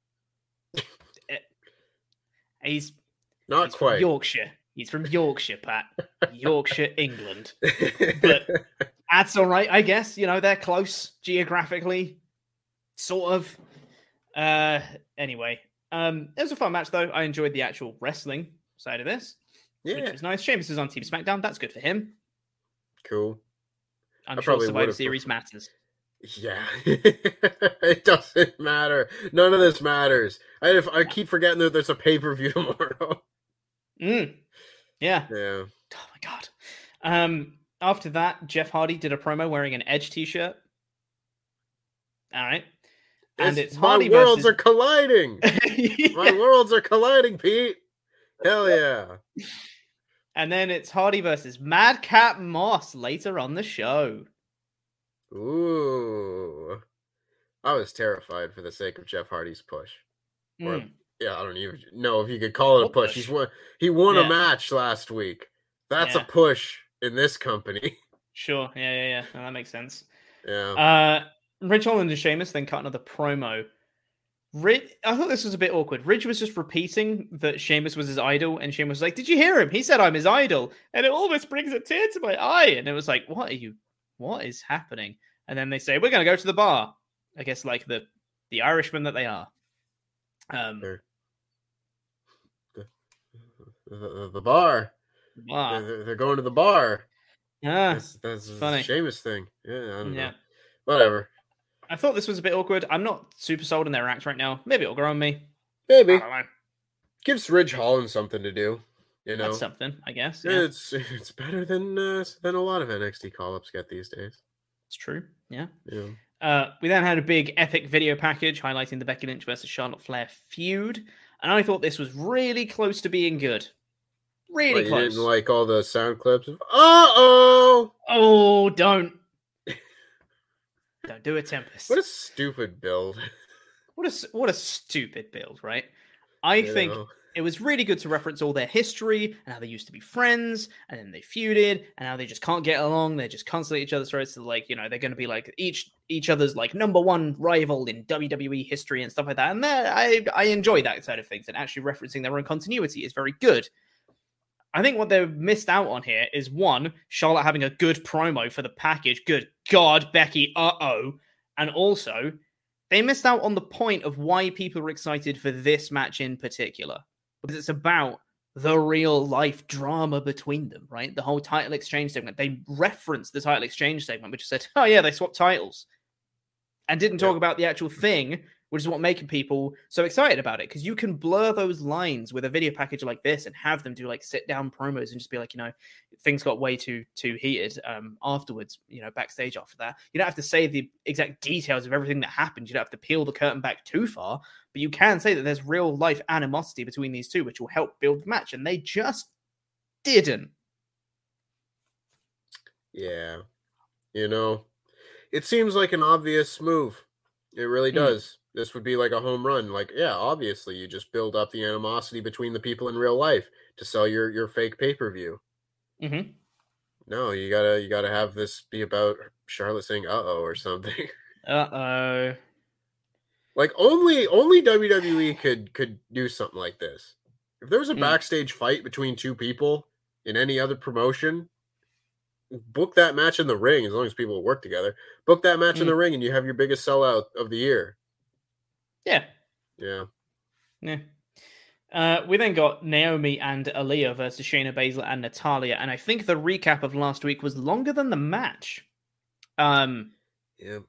S4: He's
S5: quite
S4: from Yorkshire. He's from Yorkshire, Pat. Yorkshire, England. But that's all right, I guess. They're close geographically. Sort of. Anyway. It was a fun match, though. I enjoyed the actual wrestling side of this. Yeah. Which was nice. Sheamus is on Team SmackDown. That's good for him.
S5: Cool.
S4: I'm sure Survivor Series matters.
S5: Yeah. It doesn't matter. None of this matters. I keep forgetting that there's a pay-per-view tomorrow.
S4: Yeah.
S5: Oh
S4: my God. After that, Jeff Hardy did a promo wearing an Edge t-shirt. All right. And it's Hardy
S5: my worlds are colliding. Yeah. My worlds are colliding, Pete. Hell yeah.
S4: And then it's Hardy versus Madcap Moss later on the show.
S5: Ooh. I was terrified for the sake of Jeff Hardy's push. Or, yeah, I don't even know if you could call it a push. He won a match last week. That's a push in this company.
S4: Sure. Yeah. No, that makes sense.
S5: Yeah.
S4: Ridge Holland and Sheamus then cut another promo. I thought this was a bit awkward. Ridge was just repeating that Sheamus was his idol, and Sheamus was like, "Did you hear him? He said I'm his idol." And it almost brings a tear to my eye. And it was like, what is happening? And then they say, we're going to go to the bar. I guess like the Irishmen that they are.
S5: The bar. They're going to the bar. That's funny. Sheamus thing. Yeah, I don't know. Whatever.
S4: I thought this was a bit awkward. I'm not super sold on their act right now. Maybe it'll grow on me.
S5: Maybe.
S4: I don't know.
S5: Gives Ridge Holland something to do.
S4: That's something, I guess. Yeah.
S5: It's better than a lot of NXT call-ups get these days.
S4: It's true. Yeah. We then had a big epic video package highlighting the Becky Lynch versus Charlotte Flair feud, and I thought this was really close to being good. Really close.
S5: You didn't like all the sound clips of "uh-oh"?
S4: Oh, don't do it, Tempest.
S5: What a stupid build.
S4: What a stupid build, right? I think it was really good to reference all their history and how they used to be friends, and then they feuded, and how they just can't get along. They're just constantly at each other's throats. So they're going to be like each other's like number one rival in WWE history and stuff like that. And I enjoy that side of things, and actually referencing their own continuity is very good. I think what they've missed out on here is, one, Charlotte having a good promo for the package. Good God, Becky, and also they missed out on the point of why people are excited for this match in particular. Because it's about the real life drama between them, right? The whole title exchange segment. They referenced the title exchange segment, which said, oh yeah, they swapped titles. And didn't talk about the actual thing, which is what making people so excited about it. Because you can blur those lines with a video package like this and have them do like sit down promos and just be like, things got way too heated afterwards, backstage after that. You don't have to say the exact details of everything that happened. You don't have to peel the curtain back too far, but you can say that there's real life animosity between these two, which will help build the match. And they just didn't.
S5: Yeah. It seems like an obvious move. It really does. This would be like a home run. Like, yeah, obviously you just build up the animosity between the people in real life to sell your fake pay-per-view.
S4: Mm-hmm.
S5: No, you gotta have this be about Charlotte saying "uh-oh" or something.
S4: Uh-oh.
S5: Like only WWE could do something like this. If there was a backstage fight between two people in any other promotion, book that match in the ring as long as people work together. Book that match in the ring and you have your biggest sellout of the year.
S4: Yeah.
S5: Yeah.
S4: Yeah. We then got Naomi and Aaliyah versus Shayna Baszler and Natalya, and I think the recap of last week was longer than the match.
S5: Yeah.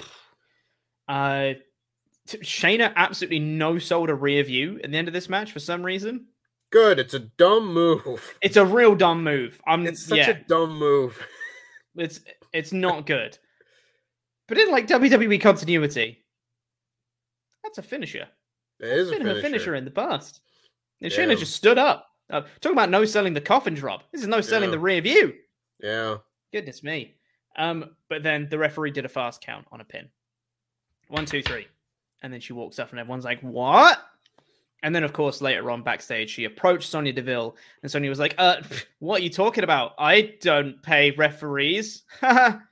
S4: Shayna absolutely no-sold a rear view at the end of this match for some reason.
S5: Good. It's a dumb move.
S4: It's a real dumb move.
S5: It's such a dumb move.
S4: It's not good. But in like WWE continuity, that's a finisher.
S5: It is
S4: a finisher in the past. And Shayna just stood up. Talking about no-selling the coffin drop. This is no-selling the rear view.
S5: Yeah.
S4: Goodness me. But then the referee did a fast count on a pin. 1, 2, 3. And then she walks up and everyone's like, what? And then, of course, later on backstage, she approached Sonya Deville. And Sonya was like, what are you talking about? I don't pay referees.
S5: I'm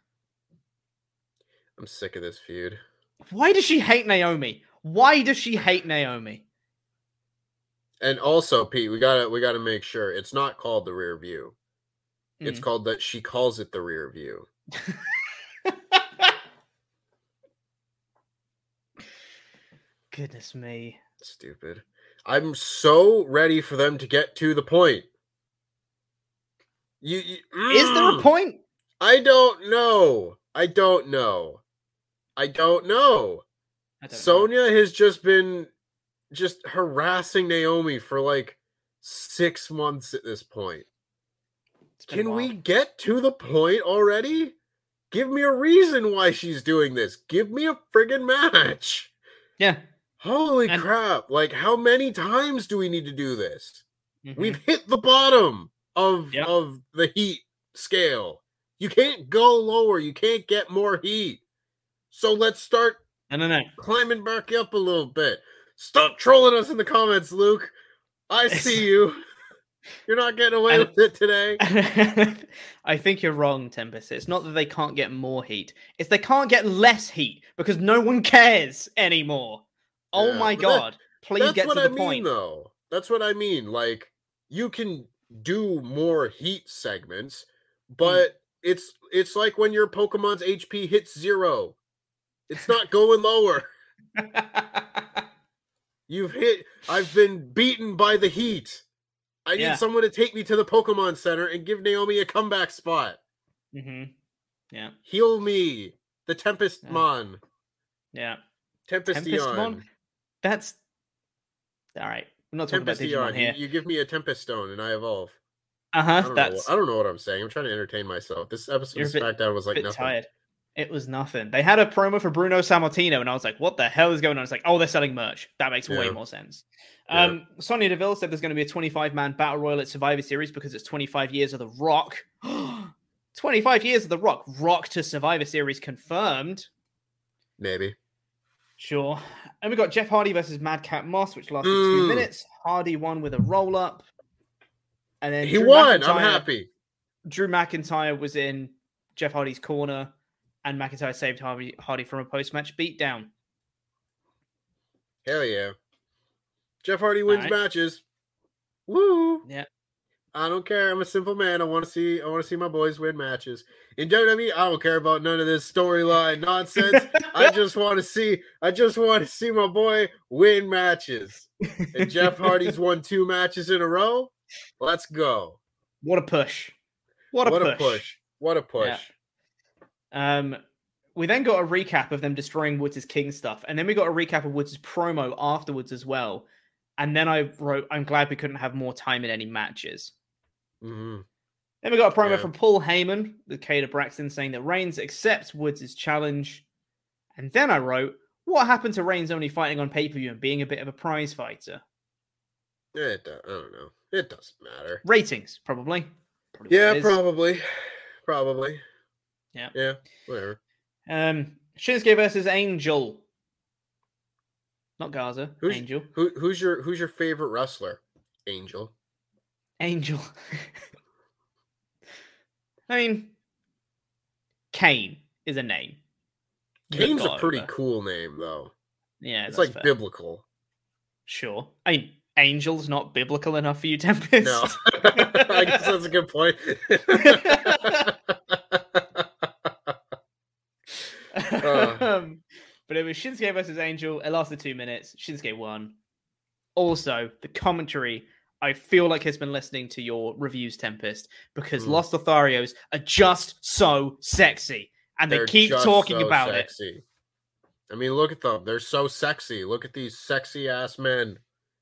S5: sick of this feud.
S4: Why does she hate Naomi? Why does she hate Naomi?
S5: And also, Pete, we gotta make sure it's not called the rear view. It's called that. She calls it the rear view.
S4: Goodness me.
S5: Stupid. I'm so ready for them to get to the point.
S4: Is there a point?
S5: I don't know. Sonya has just been harassing Naomi for like 6 months at this point. Can we get to the point already? Give me a reason why she's doing this. Give me a friggin' match.
S4: Yeah.
S5: Holy crap. Like, how many times do we need to do this? Mm-hmm. We've hit the bottom of the heat scale. You can't go lower. You can't get more heat. So let's start climbing back up a little bit. Stop trolling us in the comments, Luke. I see you. You're not getting away with it today.
S4: I think you're wrong, Tempest. It's not that they can't get more heat. It's they can't get less heat because no one cares anymore. Yeah, oh my God. Please get to the point.
S5: Though. That's what I mean. Like, you can do more heat segments, but it's like when your Pokemon's HP hits 0. It's not going lower. I've been beaten by the heat. I need someone to take me to the Pokemon Center and give Naomi a comeback spot.
S4: Mm-hmm. Yeah.
S5: Heal me. The Tempestmon.
S4: Yeah.
S5: Tempestion.
S4: That's... All right. We're not talking about Digimon here.
S5: You give me a Tempest Stone and I evolve.
S4: Uh-huh.
S5: I don't know what I'm saying. I'm trying to entertain myself. This episode of SmackDown was like nothing.
S4: Tired. It was nothing. They had a promo for Bruno Sammartino, and I was like, what the hell is going on? It's like, oh, they're selling merch. That makes way more sense. Sonya Deville said there's going to be a 25-man battle royal at Survivor Series because it's 25 years of The Rock. 25 years of The Rock. Rock to Survivor Series confirmed.
S5: Maybe.
S4: Sure. And we got Jeff Hardy versus Madcap Moss, which lasted 2 minutes. Hardy won with a roll-up. And then
S5: he won. I'm happy.
S4: Drew McIntyre was in Jeff Hardy's corner. And McIntyre saved Hardy from a post-match beatdown.
S5: Hell yeah. Jeff Hardy wins matches. Woo!
S4: Yeah.
S5: I don't care. I'm a simple man. I want to see my boys win matches. In WWE, I don't care about none of this storyline nonsense. I just want to see my boy win matches. And Jeff Hardy's won 2 matches in a row. Let's go.
S4: What a push. What a push.
S5: Yeah.
S4: We then got a recap of them destroying Woods' King stuff, and then we got a recap of Woods' promo afterwards as well. And then I wrote, I'm glad we couldn't have more time in any matches.
S5: Mm-hmm.
S4: Then we got a promo from Paul Heyman with Kayla Braxton saying that Reigns accepts Woods' challenge. And then I wrote, what happened to Reigns only fighting on pay-per-view and being a bit of a prize fighter?
S5: I don't know. It doesn't matter.
S4: Ratings, probably.
S5: Probably.
S4: Yeah,
S5: whatever.
S4: Shinsuke versus Angel. Not Garza. Angel.
S5: Who's your favorite wrestler? Angel.
S4: I mean, Kane is a name.
S5: Kane's a pretty cool name, though.
S4: Yeah,
S5: it's like
S4: fair.
S5: Biblical.
S4: Sure. I mean, Angel's not biblical enough for you, Tempest.
S5: No, I guess that's a good point.
S4: But it was Shinsuke versus Angel. It lasted 2 minutes. Shinsuke won. Also, the commentary, I feel like has been listening to your reviews, Tempest, because Los Lotharios are just so sexy. And they keep talking about sexy.
S5: It. I mean, look at them. They're so sexy. Look at these sexy-ass men.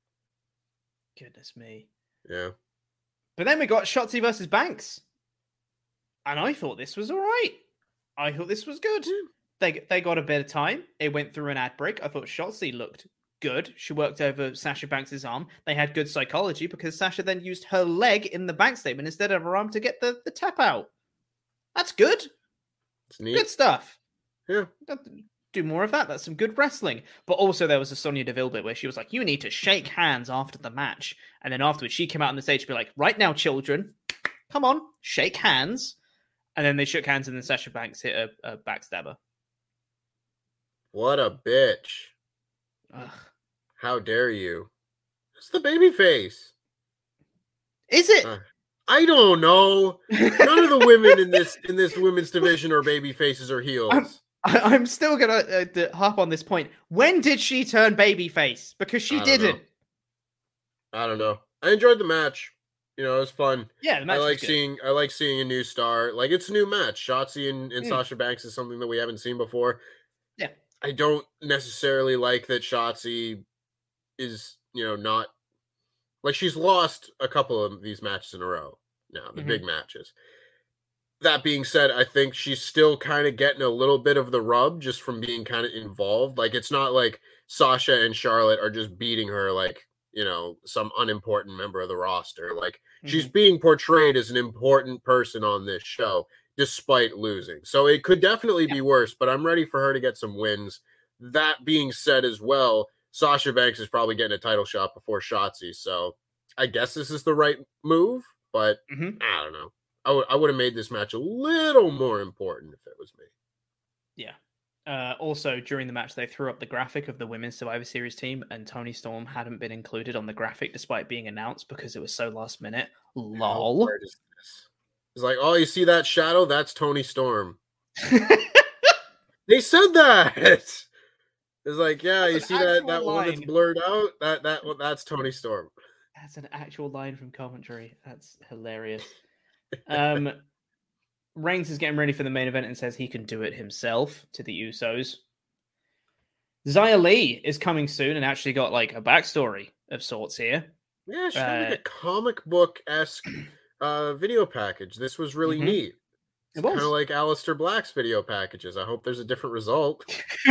S4: Goodness me.
S5: Yeah.
S4: But then we got Shotzi versus Banks. And I thought this was all right. I thought this was good. They got a bit of time. It went through an ad break. I thought Shotzi looked good. She worked over Sasha Banks' arm. They had good psychology because Sasha then used her leg in the bank statement instead of her arm to get the tap out. That's good.
S5: It's neat.
S4: Good stuff.
S5: Yeah.
S4: Do more of that. That's some good wrestling. But also there was a Sonya Deville bit where she was like, you need to shake hands after the match. And then afterwards she came out on the stage to be like, right now, children, come on, shake hands. And then they shook hands and then Sasha Banks hit a backstabber.
S5: What a bitch.
S4: Ugh.
S5: How dare you? It's the baby face.
S4: Is it?
S5: I don't know. None of the women in this women's division are baby faces or heels.
S4: I'm still gonna hop on this point. When did she turn babyface? Because she didn't.
S5: I don't know. I enjoyed the match. You know, it was fun.
S4: Yeah, the match was good.
S5: I like seeing a new star. Like, it's a new match. Shotzi and Sasha Banks is something that we haven't seen before.
S4: Yeah.
S5: I don't necessarily like that Shotzi is, not like she's lost a couple of these matches in a row now, the big matches. That being said, I think she's still kind of getting a little bit of the rub just from being kind of involved. Like, it's not like Sasha and Charlotte are just beating her like, some unimportant member of the roster. Like, she's being portrayed as an important person on this show, despite losing. So it could definitely be worse, but I'm ready for her to get some wins. That being said as well, Sasha Banks is probably getting a title shot before Shotzi. So I guess this is the right move, but I don't know. I would have made this match a little more important if it was me.
S4: Yeah. Also, during the match, they threw up the graphic of the Women's Survivor Series team, and Toni Storm hadn't been included on the graphic despite being announced because it was so last minute. Lol.
S5: Where is this? It's like, oh, you see that shadow? That's Toni Storm. They said that. It's like, yeah, you see that one that's blurred out? That's Toni Storm.
S4: That's an actual line from commentary. That's hilarious. Reigns is getting ready for the main event and says he can do it himself to the Usos. Xia Li is coming soon and actually got like a backstory of sorts here.
S5: Yeah, she had like a comic book-esque video package. This was really neat. It's kind of like Aleister Black's video packages. I hope there's a different result.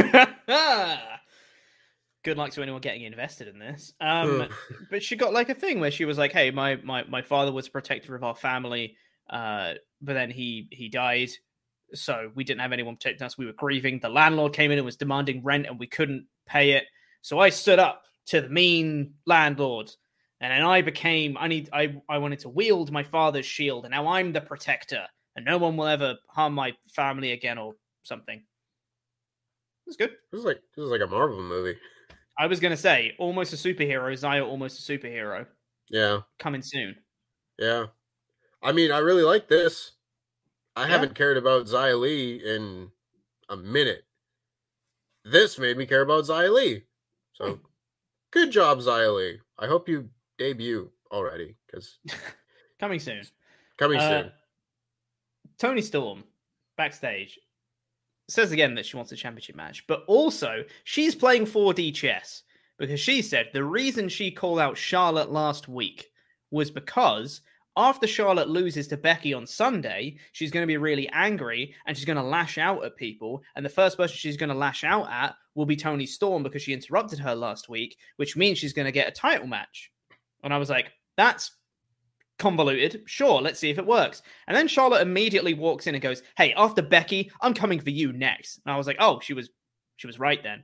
S4: Good luck to anyone getting invested in this. But she got like a thing where she was like, hey, my father was a protector of our family, but then he died, so we didn't have anyone protecting us. We were grieving. The landlord came in and was demanding rent, and we couldn't pay it. So I stood up to the mean landlord, and then I wanted to wield my father's shield, and now I'm the protector, and no one will ever harm my family again or something. It's good.
S5: This is like a Marvel movie.
S4: I was going to say, almost a superhero. Xia, almost a superhero.
S5: Yeah.
S4: Coming soon.
S5: Yeah. I mean, I really like this. I haven't cared about Xia Li in a minute. This made me care about Xia Li. So, good job, Xia Li. I hope you debut already, because...
S4: Coming soon.
S5: Coming soon.
S4: Toni Storm, backstage, says again that she wants a championship match, but also she's playing 4D chess because she said the reason she called out Charlotte last week was because after Charlotte loses to Becky on Sunday, she's going to be really angry and she's going to lash out at people. And the first person she's going to lash out at will be Toni Storm because she interrupted her last week, which means she's going to get a title match. And I was like, that's convoluted. Sure, let's see if it works. And then Charlotte immediately walks in and goes, hey, after Becky, I'm coming for you next. And I was like, oh, she was right then.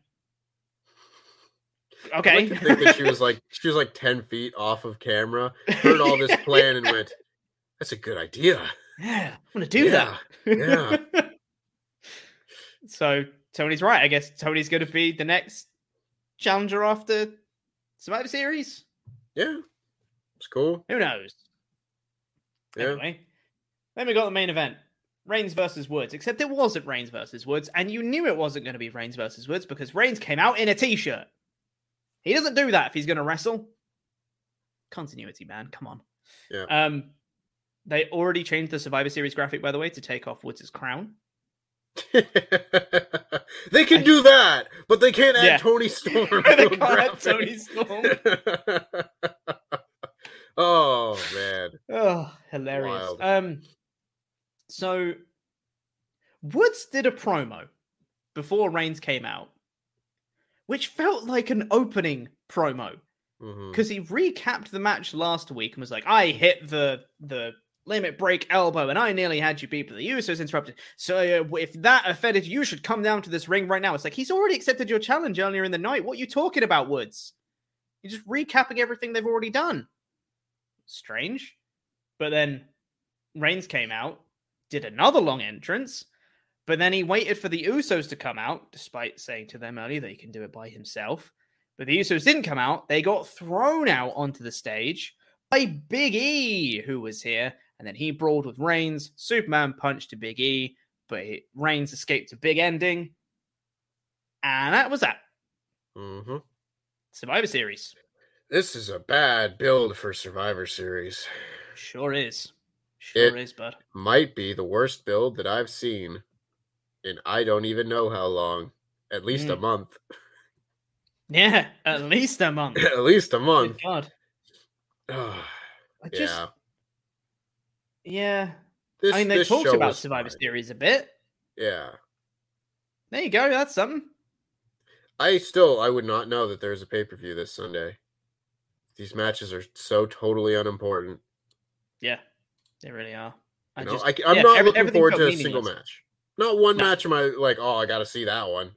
S4: Okay.
S5: I like to think that she was like 10 feet off of camera, heard all this plan and went, that's a good idea.
S4: Yeah, I'm going to do that.
S5: Yeah.
S4: So Tony's right. I guess Tony's going to be the next challenger after Survivor Series.
S5: Yeah. It's cool.
S4: Who knows?
S5: Yeah.
S4: Anyway, then we got the main event. Reigns versus Woods, except it wasn't Reigns versus Woods, and you knew it wasn't going to be Reigns versus Woods because Reigns came out in a t-shirt. He doesn't do that if he's going to wrestle. Continuity, man. Come on.
S5: Yeah.
S4: They already changed the Survivor Series graphic, by the way, to take off Woods' crown.
S5: They can do that, but they can't add Tony Storm.
S4: They can't add Tony Storm.
S5: Oh, man.
S4: Oh, hilarious. Wild. So, Woods did a promo before Reigns came out, which felt like an opening promo. Because he recapped the match last week and was like, I hit the limit break elbow and I nearly had you beat, but the Usos interrupted. So if that offended you, should come down to this ring right now. It's like, he's already accepted your challenge earlier in the night. What are you talking about, Woods? You're just recapping everything they've already done. Strange. But then Reigns came out, did another long entrance, but then he waited for the Usos to come out, despite saying to them earlier that he can do it by himself. But the Usos didn't come out. They got thrown out onto the stage by Big E, who was here. And then he brawled with Reigns. Superman punched to Big E, but Reigns escaped a big ending. And that was that. Survivor Series.
S5: This is a bad build for Survivor Series.
S4: Sure is. Sure is, bud.
S5: Might be the worst build that I've seen in I don't even know how long. At least a month.
S4: Yeah, at least a month.
S5: At least a month.
S4: God. Yeah. They talked about Survivor Series a bit.
S5: Yeah.
S4: There you go. That's something.
S5: I would not know that there's a pay-per-view this Sunday. These matches are so totally unimportant.
S4: Yeah, they really are.
S5: I'm not looking forward to a single match. Not one match am I like, oh, I got to see that one.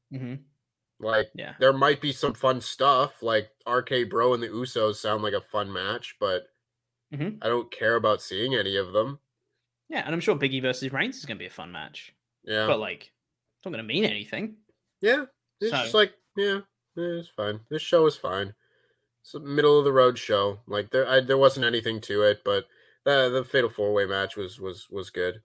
S5: Like, there might be some fun stuff, like RK Bro and the Usos sound like a fun match, but I don't care about seeing any of them.
S4: Yeah, and I'm sure Big E versus Reigns is going to be a fun match.
S5: Yeah.
S4: But, like, it's not going to mean anything.
S5: Yeah. It's just like, it's fine. This show is fine. It's a middle-of-the-road show. Like, there wasn't anything to it, but the Fatal 4-Way match was good.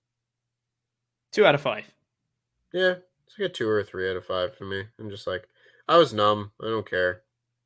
S4: 2 out of 5.
S5: Yeah. It's like a 2 or a 3 out of 5 for me. I'm just like, I was numb. I don't care.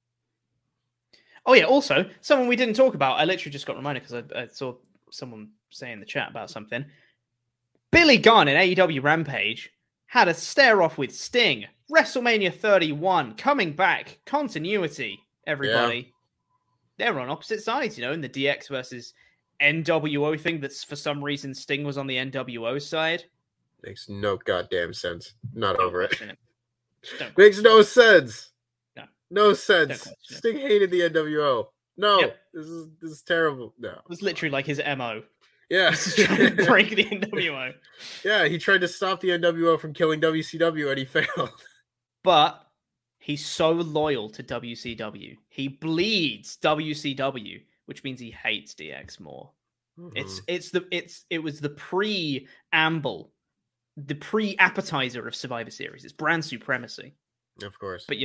S4: Oh, yeah. Also, someone we didn't talk about. I literally just got reminded because I saw someone say in the chat about something. Billy Gunn in AEW Rampage had a stare-off with Sting. WrestleMania 31. Coming back. Continuity, everybody. Yeah. They're on opposite sides, in the DX versus NWO thing that's for some reason Sting was on the NWO side.
S5: Makes no goddamn sense. Not over it. Makes no sense. No sense. Sting hated the NWO. No, this is terrible. No,
S4: it was literally like his MO.
S5: Yeah,
S4: trying to break the NWO.
S5: Yeah, he tried to stop the NWO from killing WCW and he failed. But
S4: he's so loyal to WCW. He bleeds WCW, which means he hates DX more. It was the preamble. The pre-appetizer of Survivor Series. It's brand supremacy.
S5: Of course.
S4: But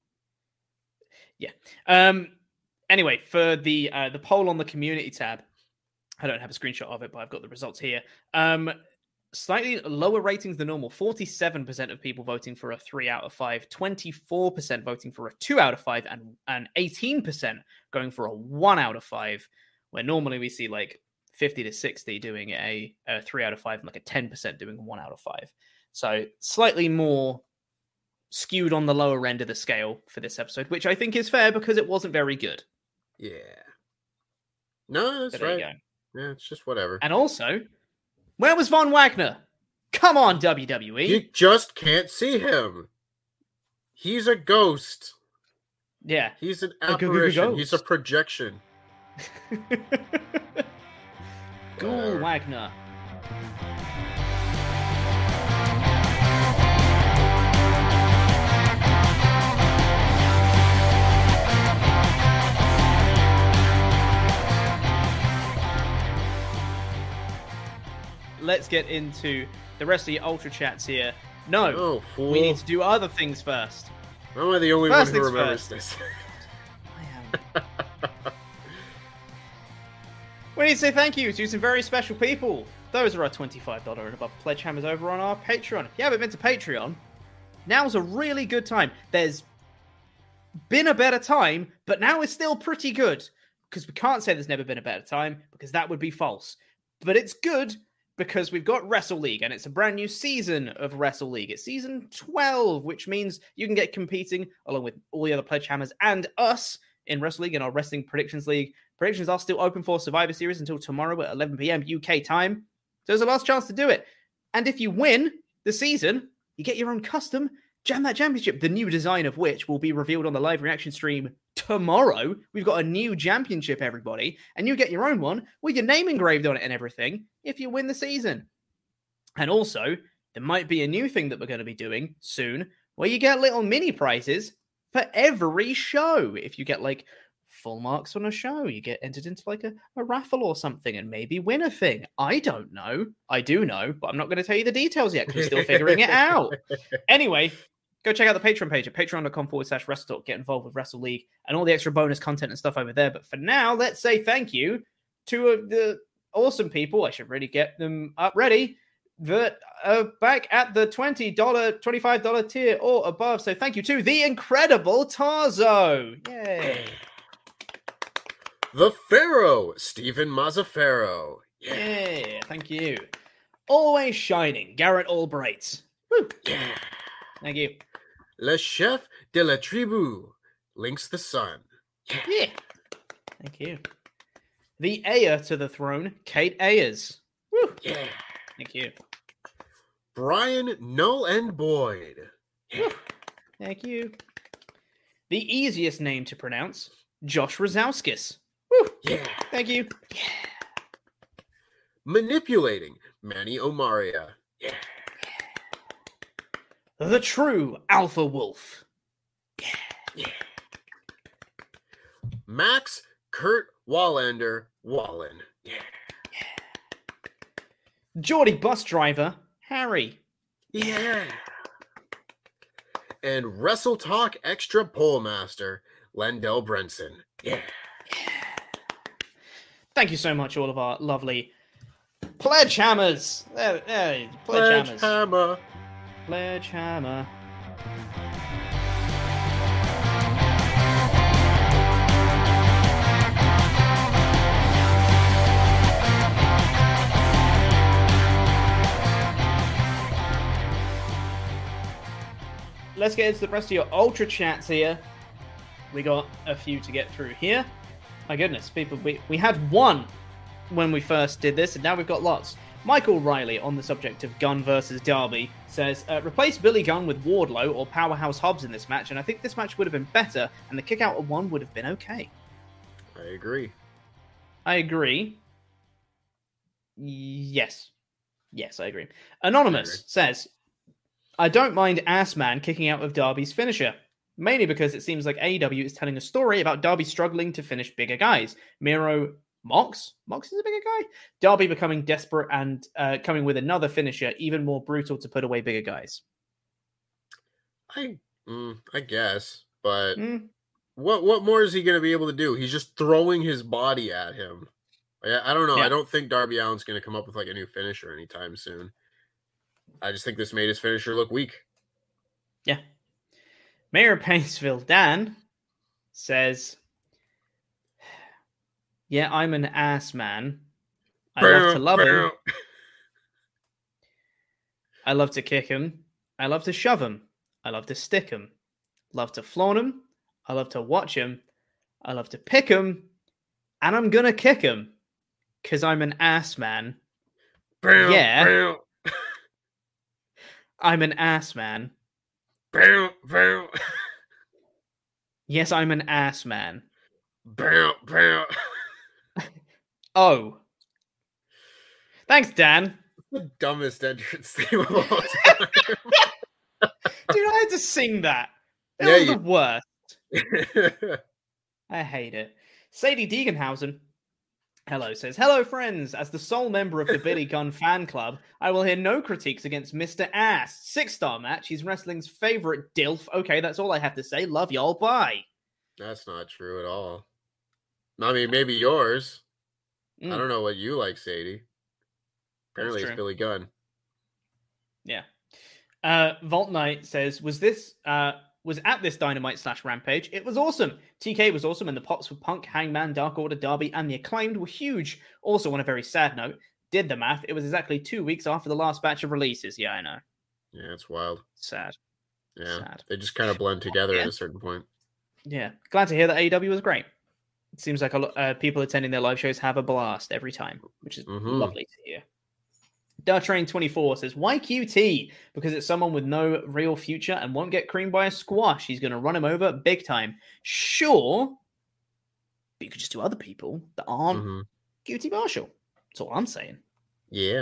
S4: yeah. Anyway, for the poll on the community tab, I don't have a screenshot of it, but I've got the results here. Slightly lower ratings than normal. 47% of people voting for a 3 out of 5, 24% voting for a 2 out of 5, and 18% going for a 1 out of 5, where normally we see like 50 to 60 doing a 3 out of 5 and like a 10% doing a 1 out of 5. So slightly more skewed on the lower end of the scale for this episode, which I think is fair because it wasn't very good.
S5: Yeah. No, that's right. Yeah, it's just whatever.
S4: And also, where was Von Wagner? Come on, WWE.
S5: You just can't see him. He's a ghost.
S4: Yeah.
S5: He's an apparition. He's a projection.
S4: Ghoul Wagner. Let's get into the rest of the Ultra Chats here. No, we need to do other things first.
S5: Am I the only one who remembers this?
S4: I am. We need to say thank you to some very special people. Those are our $25 and above pledge hammers over on our Patreon. If you haven't been to Patreon, now's a really good time. There's been a better time, but now it's still pretty good. Because we can't say there's never been a better time, because that would be false. But it's good because we've got Wrestle League, and it's a brand new season of Wrestle League. It's season 12, which means you can get competing along with all the other Pledge Hammers and us in Wrestle League and our Wrestling Predictions League. Predictions are still open for Survivor Series until tomorrow at 11 p.m. UK time. So there's a last chance to do it. And if you win the season, you get your own custom Jam That Championship, the new design of which will be revealed on the live reaction stream tomorrow. We've got a new championship, everybody, and you get your own one with your name engraved on it and everything if you win the season. And also, there might be a new thing that we're going to be doing soon where you get little mini prizes for every show. If you get like full marks on a show, you get entered into like a raffle or something and maybe win a thing. I don't know. I do know, but I'm not going to tell you the details yet because we're still figuring it out. Anyway, go check out the Patreon page at patreon.com/WrestleTalk. Get involved with Wrestle League and all the extra bonus content and stuff over there. But for now, let's say thank you to the awesome people. I should really get them up ready. That are back at the $20, $25 tier or above. So thank you to the incredible Tarzo. Yay.
S5: The Pharaoh, Stephen Mazzaferro.
S4: Yeah, thank you. Always shining, Garrett Albright. Woo.
S5: Yeah.
S4: Thank you.
S5: Le Chef de la Tribu, Links the Sun.
S4: Yeah. Thank you. The heir to the throne, Kate Ayers. Woo.
S5: Yeah.
S4: Thank you.
S5: Brian Null and Boyd.
S4: Yeah. Thank you. The easiest name to pronounce, Josh Rosowskis. Woo.
S5: Yeah.
S4: Thank you.
S5: Yeah. Manipulating, Manny Omaria. Yeah.
S4: The true Alpha Wolf.
S5: Yeah. Yeah. Max Kurt Wallander Wallen. Yeah.
S4: Geordie bus driver, Harry.
S5: Yeah. And Wrestle Talk Extra Pole Master, Lendell Brenson. Yeah.
S4: Thank you so much, all of our lovely Pledge Hammers. Pledge Hammers.
S5: Hammer.
S4: Pledge Hammer. Let's get into the rest of your Ultra Chats here. We got a few to get through here. My goodness, people, we had one when we first did this, and now we've got lots. Michael Riley, on the subject of Gunn versus Darby, says, replace Billy Gunn with Wardlow or Powerhouse Hobbs in this match, and I think this match would have been better, and the kick out of one would have been okay.
S5: I agree.
S4: I agree. Yes. Yes, I agree. Anonymous says, I don't mind Assman kicking out of Darby's finisher, mainly because it seems like AEW is telling a story about Darby struggling to finish bigger guys. Miro Mox is a bigger guy? Darby becoming desperate and coming with another finisher, even more brutal to put away bigger guys.
S5: I guess, but what more is he going to be able to do? He's just throwing his body at him. I don't know. Yeah. I don't think Darby Allin's going to come up with like a new finisher anytime soon. I just think this made his finisher look weak.
S4: Yeah. Mayor of Painesville, Dan, says, yeah, I'm an ass man. I love to love him. I love to kick him. I love to shove him. I love to stick him. Love to flaunt him. I love to watch him. I love to pick him. And I'm going to kick him. Because I'm an ass man. Yeah. I'm an ass man. Yes, I'm an ass man. Oh. Thanks, Dan.
S5: The dumbest entrance theme of all time.
S4: Dude, I had to sing that. It was the worst. I hate it. Sadie Degenhausen, hello, says, hello, friends. As the sole member of the Billy Gunn fan club, I will hear no critiques against Mr. Ass. 6-star match. He's wrestling's favorite DILF. Okay, that's all I have to say. Love y'all. Bye.
S5: That's not true at all. I mean, maybe yours. I don't know what you like, Sadie. Apparently it's Billy Gunn.
S4: Yeah. Vault Knight says, was this was at this Dynamite / Rampage. It was awesome. TK was awesome, and the pops for Punk, Hangman, Dark Order, Darby, and the Acclaimed were huge. Also, on a very sad note, did the math, it was exactly 2 weeks after the last batch of releases. Yeah, I know.
S5: Yeah, it's wild.
S4: Sad.
S5: Yeah,
S4: sad.
S5: They just kind of blend together at a certain point.
S4: Yeah, glad to hear that AEW was great. It seems like a lot people attending their live shows have a blast every time, which is lovely to hear. Dartrain24 says, why QT? Because it's someone with no real future and won't get creamed by a squash. He's going to run him over big time. Sure, but you could just do other people that aren't QT Marshall. That's all I'm saying.
S5: Yeah,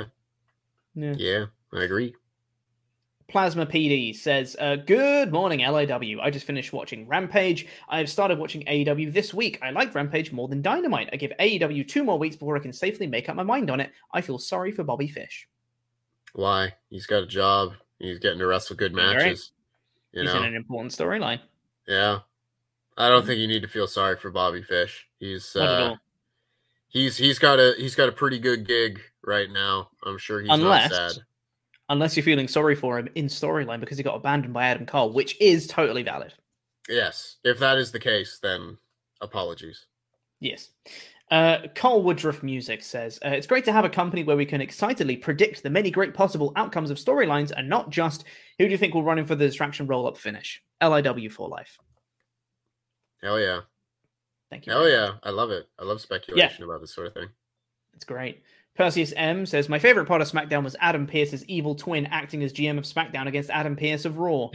S5: I agree.
S4: Plasma PD says, good morning, LAW. I just finished watching Rampage. I've started watching AEW this week. I liked Rampage more than Dynamite. I give AEW 2 more weeks before I can safely make up my mind on it. I feel sorry for Bobby Fish.
S5: Why? He's got a job. He's getting to wrestle good matches.
S4: He's in an important storyline.
S5: Yeah. I don't think you need to feel sorry for Bobby Fish. He's
S4: not at all.
S5: He's got a pretty good gig right now. I'm sure he's not sad.
S4: Unless you're feeling sorry for him in storyline because he got abandoned by Adam Cole, which is totally valid.
S5: Yes. If that is the case, then apologies.
S4: Yes. Cole Woodruff Music says, it's great to have a company where we can excitedly predict the many great possible outcomes of storylines and not just who do you think will run in for the distraction roll-up finish. LIW for life.
S5: Hell yeah.
S4: Thank you.
S5: Hell yeah. I love it. I love speculation about this sort of thing.
S4: It's great. Perseus M says, my favorite part of SmackDown was Adam Pearce's evil twin acting as GM of SmackDown against Adam Pearce of Raw.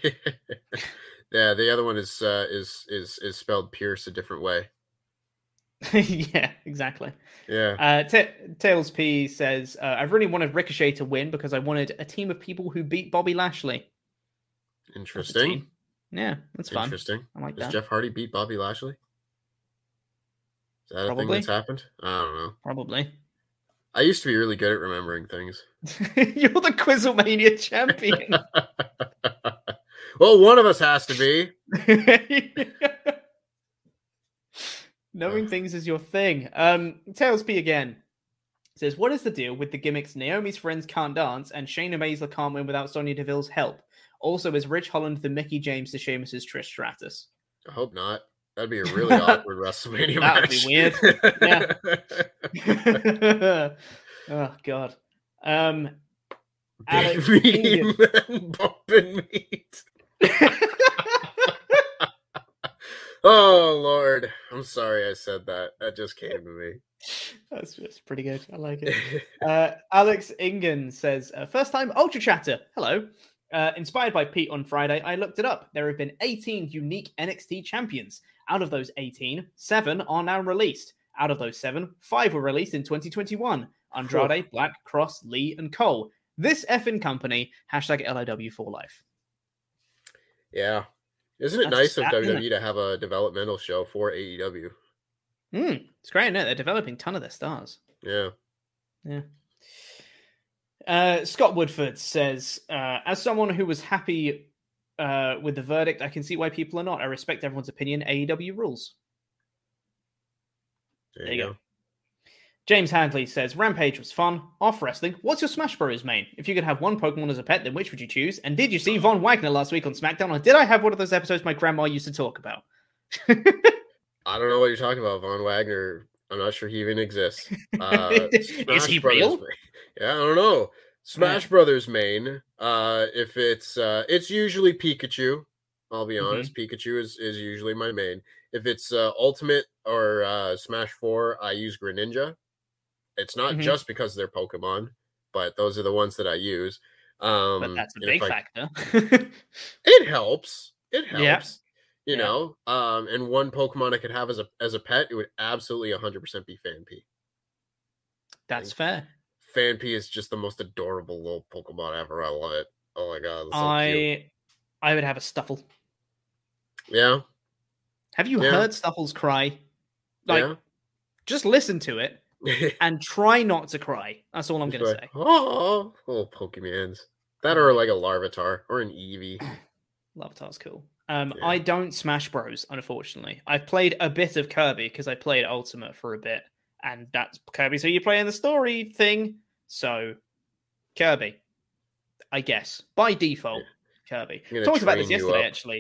S5: Yeah, the other one is spelled Pierce a different way.
S4: Yeah, exactly.
S5: Yeah.
S4: Tails P says, I really wanted Ricochet to win because I wanted a team of people who beat Bobby Lashley.
S5: Interesting.
S4: Yeah, that's fun.
S5: Interesting.
S4: I like
S5: Does
S4: that.
S5: Jeff Hardy beat Bobby Lashley? Is that
S4: Probably.
S5: a thing that's happened? I don't know.
S4: Probably.
S5: I used to be really good at remembering things.
S4: You're the Quizzlemania champion.
S5: Well, one of us has to be.
S4: Knowing things is your thing. Tails P again says, what is the deal with the gimmicks Naomi's friends can't dance and Shayna Baszler can't win without Sonya Deville's help? Also, is Rich Holland the Mickey James to Sheamus's Trish Stratus?
S5: I hope not. That'd be a really awkward WrestleMania match.
S4: That would be weird. Yeah. Oh, God. Alex
S5: Big meat bumping meat. Oh, Lord. I'm sorry I said that. That just came to me.
S4: That's just pretty good. I like it. Alex Ingen says, first time Ultra Chatter. Hello. Inspired by Pete on Friday, I looked it up. There have been 18 unique NXT champions. Out of those 18, 7 are now released. Out of those 7, 5 were released in 2021. Andrade, Black, Cross, Lee, and Cole. This effing company, #LIW for life.
S5: Yeah. Isn't it nice of WWE to have a developmental show for AEW?
S4: It's great, isn't it? They're developing a ton of their stars.
S5: Yeah.
S4: Scott Woodford says, as someone who was happy with the verdict, I can see why people are not. I respect everyone's opinion. AEW rules. There you go. James Hadley says, Rampage was fun. Off wrestling. What's your Smash Bros. Main? If you could have one Pokemon as a pet, then which would you choose? And did you see Von Wagner last week on SmackDown? Or did I have one of those episodes my grandma used to talk about?
S5: I don't know what you're talking about, Von Wagner. I'm not sure he even exists.
S4: Is he real?
S5: Yeah, I don't know. Smash Brothers main. If it's usually Pikachu. I'll be honest. Pikachu is usually my main. If it's Ultimate or Smash 4, I use Greninja. It's not just because they're Pokemon, but those are the ones that I use.
S4: But that's a big factor.
S5: It helps. It helps.
S4: Yeah.
S5: You know, and one Pokemon I could have as a pet, it would absolutely 100% be Phanpy.
S4: That's fair.
S5: Phanpy is just the most adorable little Pokemon ever. I love it. Oh my god, that's so cute.
S4: I would have a Stuffle.
S5: Yeah.
S4: Have you heard Stuffles cry? Just listen to it and try not to cry. That's all I'm going to say.
S5: Oh, little Pokemons. That or like a Larvitar or an Eevee.
S4: Larvitar's cool. I don't Smash Bros, unfortunately. I've played a bit of Kirby because I played Ultimate for a bit. And that's Kirby. So you play in the story thing. So Kirby, I guess. By default, Kirby. Talked about this yesterday, actually.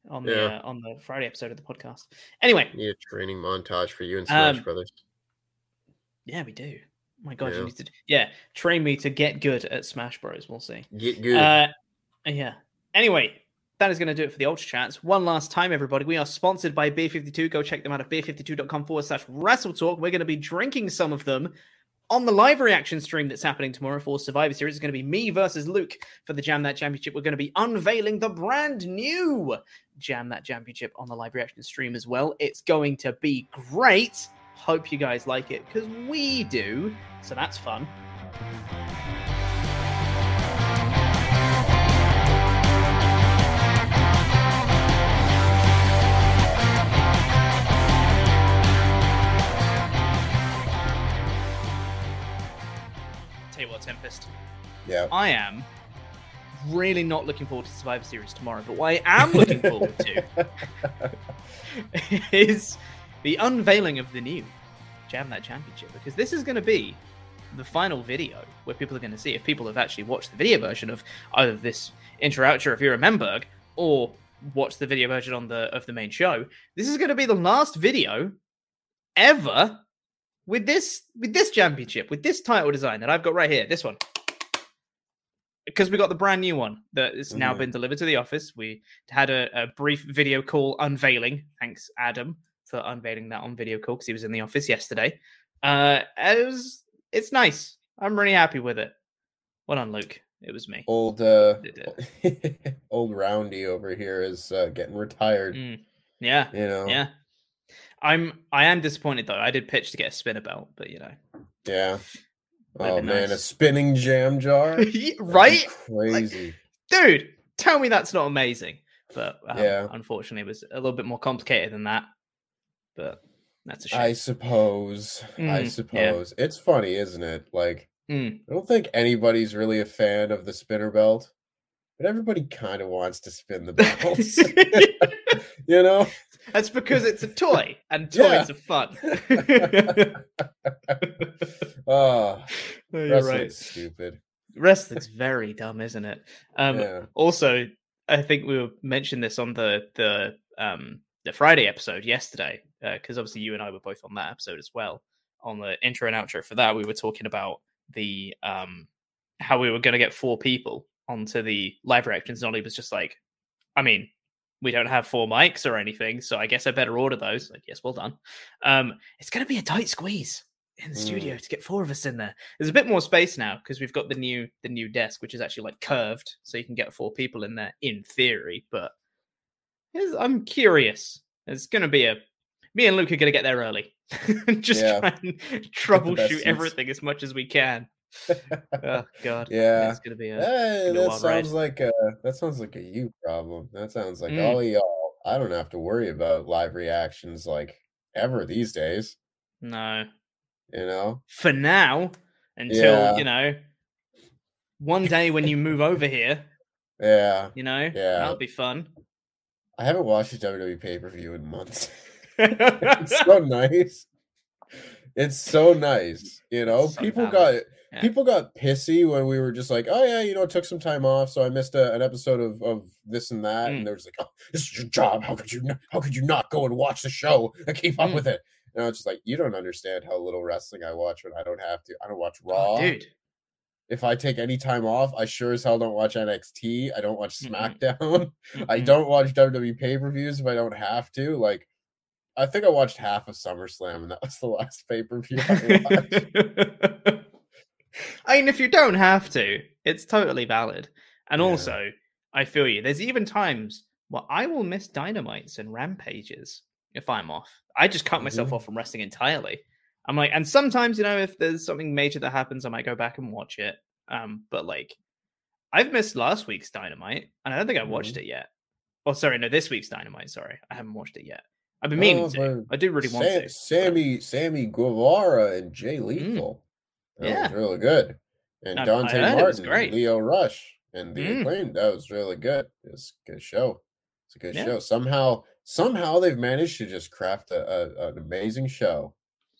S4: on the Friday episode of the podcast. Anyway,
S5: need a training montage for you and Smash Brothers.
S4: Yeah, we do. My God, you need to train me to get good at Smash Bros. We'll see.
S5: Get good.
S4: Yeah. Anyway, that is going to do it for the Ultra Chats. One last time, everybody. We are sponsored by Beer 52. Go check them out at beer52.com/WrestleTalk. We're going to be drinking some of them on the live reaction stream that's happening tomorrow for Survivor Series. It's going to be me versus Luke for the Jam That Championship. We're going to be unveiling the brand new Jam That Championship on the live reaction stream as well. It's going to be great. Hope you guys like it, because we do. So that's fun. Tell you what, Tempest.
S5: Yeah.
S4: I am really not looking forward to Survivor Series tomorrow, but what I am looking forward to is the unveiling of the new Jam That Championship, because this is going to be the final video where people are going to see, if people have actually watched the video version of either this intro outro if you're a Memberg, or watch the video version of the main show. This is going to be the last video ever with this championship, with this title design that I've got right here, this one. Because we got the brand new one that has now been delivered to the office. We had a brief video call unveiling. Thanks, Adam, for unveiling that on video call, because he was in the office yesterday. It's nice. I'm really happy with it. Well done, Luke. It was me.
S5: Old Roundy over here is getting retired.
S4: Yeah.
S5: You know.
S4: Yeah. I am disappointed though. I did pitch to get a spinner belt, but you know.
S5: Yeah. Oh man, a spinning jam jar?
S4: Right?
S5: Crazy.
S4: Like, dude, tell me that's not amazing. But unfortunately it was a little bit more complicated than that. But that's a shame.
S5: I suppose. Yeah. It's funny, isn't it? Like, I don't think anybody's really a fan of the spinner belt, but everybody kind of wants to spin the belts. You know?
S4: That's because it's a toy, and toys are fun.
S5: You're
S4: right.
S5: Stupid.
S4: Wrestling's very dumb, isn't it? Also, I think we mentioned this on the Friday episode yesterday, because obviously you and I were both on that episode as well. On the intro and outro for that, we were talking about the how we were going to get 4 people onto the live reactions. And Ollie was just like, I mean, we don't have 4 mics or anything, so I guess I better order those. Like, yes, well done. It's going to be a tight squeeze in the studio to get 4 of us in there. There's a bit more space now because we've got the new desk, which is actually like curved, so you can get 4 people in there in theory. But I'm curious. It's going to be me and Luke are going to get there early, just try and troubleshoot everything as much as we can. Oh God!
S5: Yeah,
S4: it's gonna be
S5: that sounds like a you problem. That sounds like all y'all. I don't have to worry about live reactions like ever these days.
S4: No,
S5: you know,
S4: for now, until you know, one day when you move over here. You know, that'll be fun.
S5: I haven't watched a WWE pay-per-view in months. It's so nice. It's so nice. You know, so people got pissy when we were just like, oh yeah, you know, took some time off, so I missed an episode of this and that, and they're just like, oh, this is your job. How could you not go and watch the show and keep up with it? And I was just like, you don't understand how little wrestling I watch when I don't have to. I don't watch Raw.
S4: Dude.
S5: If I take any time off, I sure as hell don't watch NXT. I don't watch SmackDown. I don't watch WWE pay-per-views if I don't have to. Like, I think I watched half of SummerSlam, and that was the last pay-per-view I watched.
S4: I mean, if you don't have to, it's totally valid. And also, I feel you. There's even times where I will miss Dynamites and Rampages if I'm off. I just cut myself off from wrestling entirely. I'm like, and sometimes, you know, if there's something major that happens, I might go back and watch it. But like, I've missed last week's Dynamite, and I don't think I watched it yet. Oh, sorry, no, this week's Dynamite. Sorry, I haven't watched it yet. I've been meaning to. I do really want to.
S5: Sammy Guevara and Jay Lethal. That was really good. And Dante Martin, and Leo Rush, and the Acclaim. That was really good. It was a good show. It's a good show. Somehow they've managed to just craft an amazing show.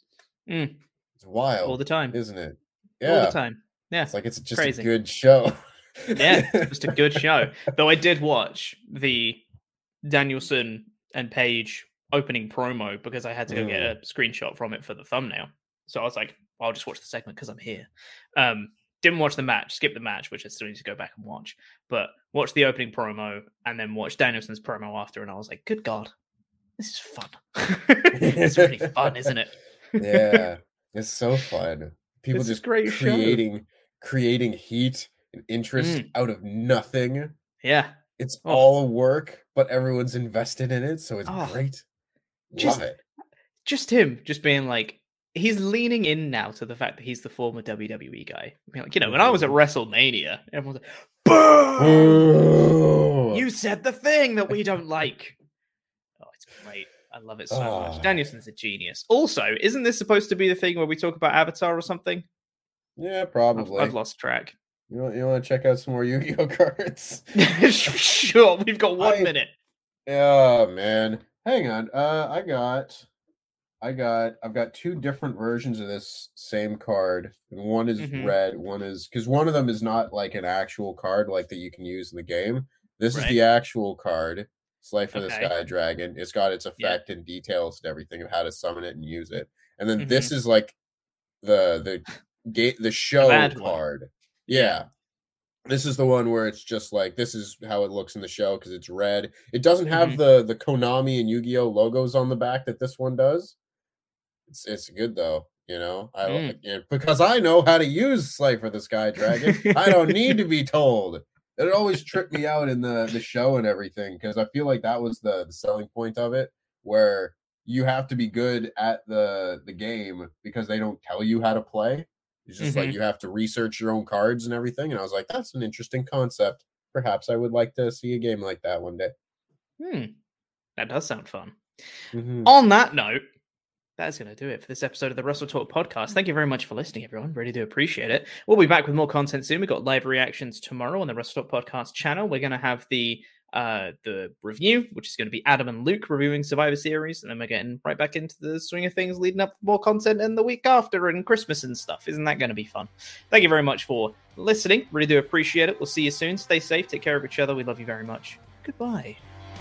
S5: It's wild
S4: all the time,
S5: isn't it?
S4: Yeah, all the time. Yeah,
S5: it's like it's just
S4: crazy.
S5: A good show.
S4: Yeah, just a good show. Though I did watch the Danielson and Page opening promo because I had to go get a screenshot from it for the thumbnail. So I was like, I'll just watch the segment because I'm here. Didn't watch the match, skip the match, which I still need to go back and watch. But watch the opening promo and then watch Danielson's promo after, and I was like, good God, this is fun. It's really fun, isn't it?
S5: Yeah, it's so fun. People just creating heat and interest out of nothing.
S4: Yeah.
S5: It's all work, but everyone's invested in it, so it's great. Love it.
S4: Just him, just being like, he's leaning in now to the fact that he's the former WWE guy. I mean, like, when I was at WrestleMania, everyone was like, "Boo! You said the thing that we don't like." Oh, it's great. I love it so much. Danielson's a genius. Also, isn't this supposed to be the thing where we talk about Avatar or something?
S5: Yeah, probably.
S4: I've lost track.
S5: You want to check out some more Yu-Gi-Oh cards?
S4: Sure, we've got 1 minute.
S5: Oh man, hang on. I've got two different versions of this same card, and one is red. One is because one of them is not like an actual card like that you can use in the game. This is the actual card. Slife for the Sky Dragon. It's got its effect and details and everything of how to summon it and use it. And then this is like the show card. Yeah. This is the one where it's just like, this is how it looks in the show because it's red. It doesn't have the Konami and Yu-Gi-Oh logos on the back that this one does. It's good though, because I know how to use Slife for the Sky Dragon. I don't need to be told. It always tripped me out in the show and everything because I feel like that was the selling point of it, where you have to be good at the game because they don't tell you how to play. It's just like you have to research your own cards and everything. And I was like, that's an interesting concept. Perhaps I would like to see a game like that one day.
S4: That does sound fun. On that note, that's going to do it for this episode of the Wrestle Talk podcast. Thank you very much for listening, everyone. Really do appreciate it. We'll be back with more content soon. We've got live reactions tomorrow on the Wrestle Talk podcast channel. We're going to have the review, which is going to be Adam and Luke reviewing Survivor Series, and then we're getting right back into the swing of things leading up for more content in the week after and Christmas and stuff. Isn't that going to be fun? Thank you very much for listening. Really do appreciate it. We'll see you soon. Stay safe. Take care of each other. We love you very much. Goodbye.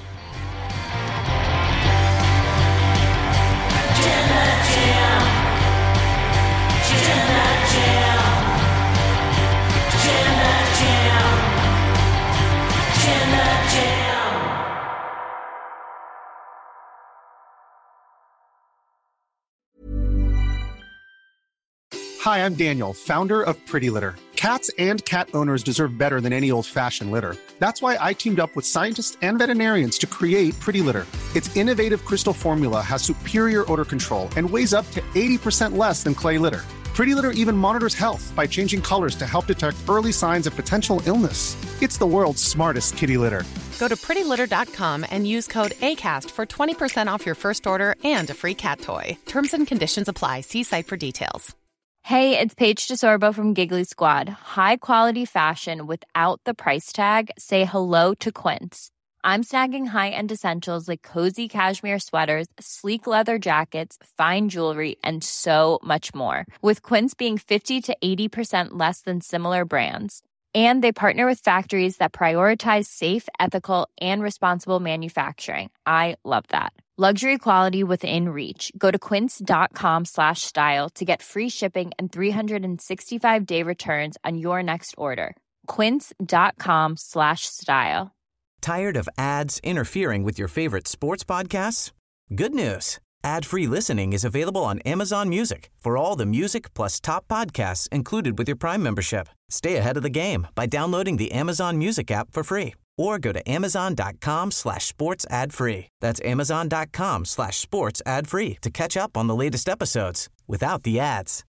S2: Hi, I'm Daniel, founder of Pretty Litter. Cats and cat owners deserve better than any old-fashioned litter. That's why I teamed up with scientists and veterinarians to create Pretty Litter. Its innovative crystal formula has superior odor control and weighs up to 80% less than clay litter. Pretty Litter even monitors health by changing colors to help detect early signs of potential illness. It's the world's smartest kitty litter.
S3: Go to prettylitter.com and use code ACAST for 20% off your first order and a free cat toy. Terms and conditions apply. See site for details.
S9: Hey, it's Paige DeSorbo from Giggly Squad. High quality fashion without the price tag. Say hello to Quince. I'm snagging high-end essentials like cozy cashmere sweaters, sleek leather jackets, fine jewelry, and so much more. With Quince being 50 to 80% less than similar brands. And they partner with factories that prioritize safe, ethical, and responsible manufacturing. I love that. Luxury quality within reach. Go to quince.com/style to get free shipping and 365-day returns on your next order. Quince.com/style.
S1: Tired of ads interfering with your favorite sports podcasts? Good news. Ad-free listening is available on Amazon Music for all the music plus top podcasts included with your Prime membership. Stay ahead of the game by downloading the Amazon Music app for free or go to amazon.com/sports ad free. That's amazon.com/sports ad free to catch up on the latest episodes without the ads.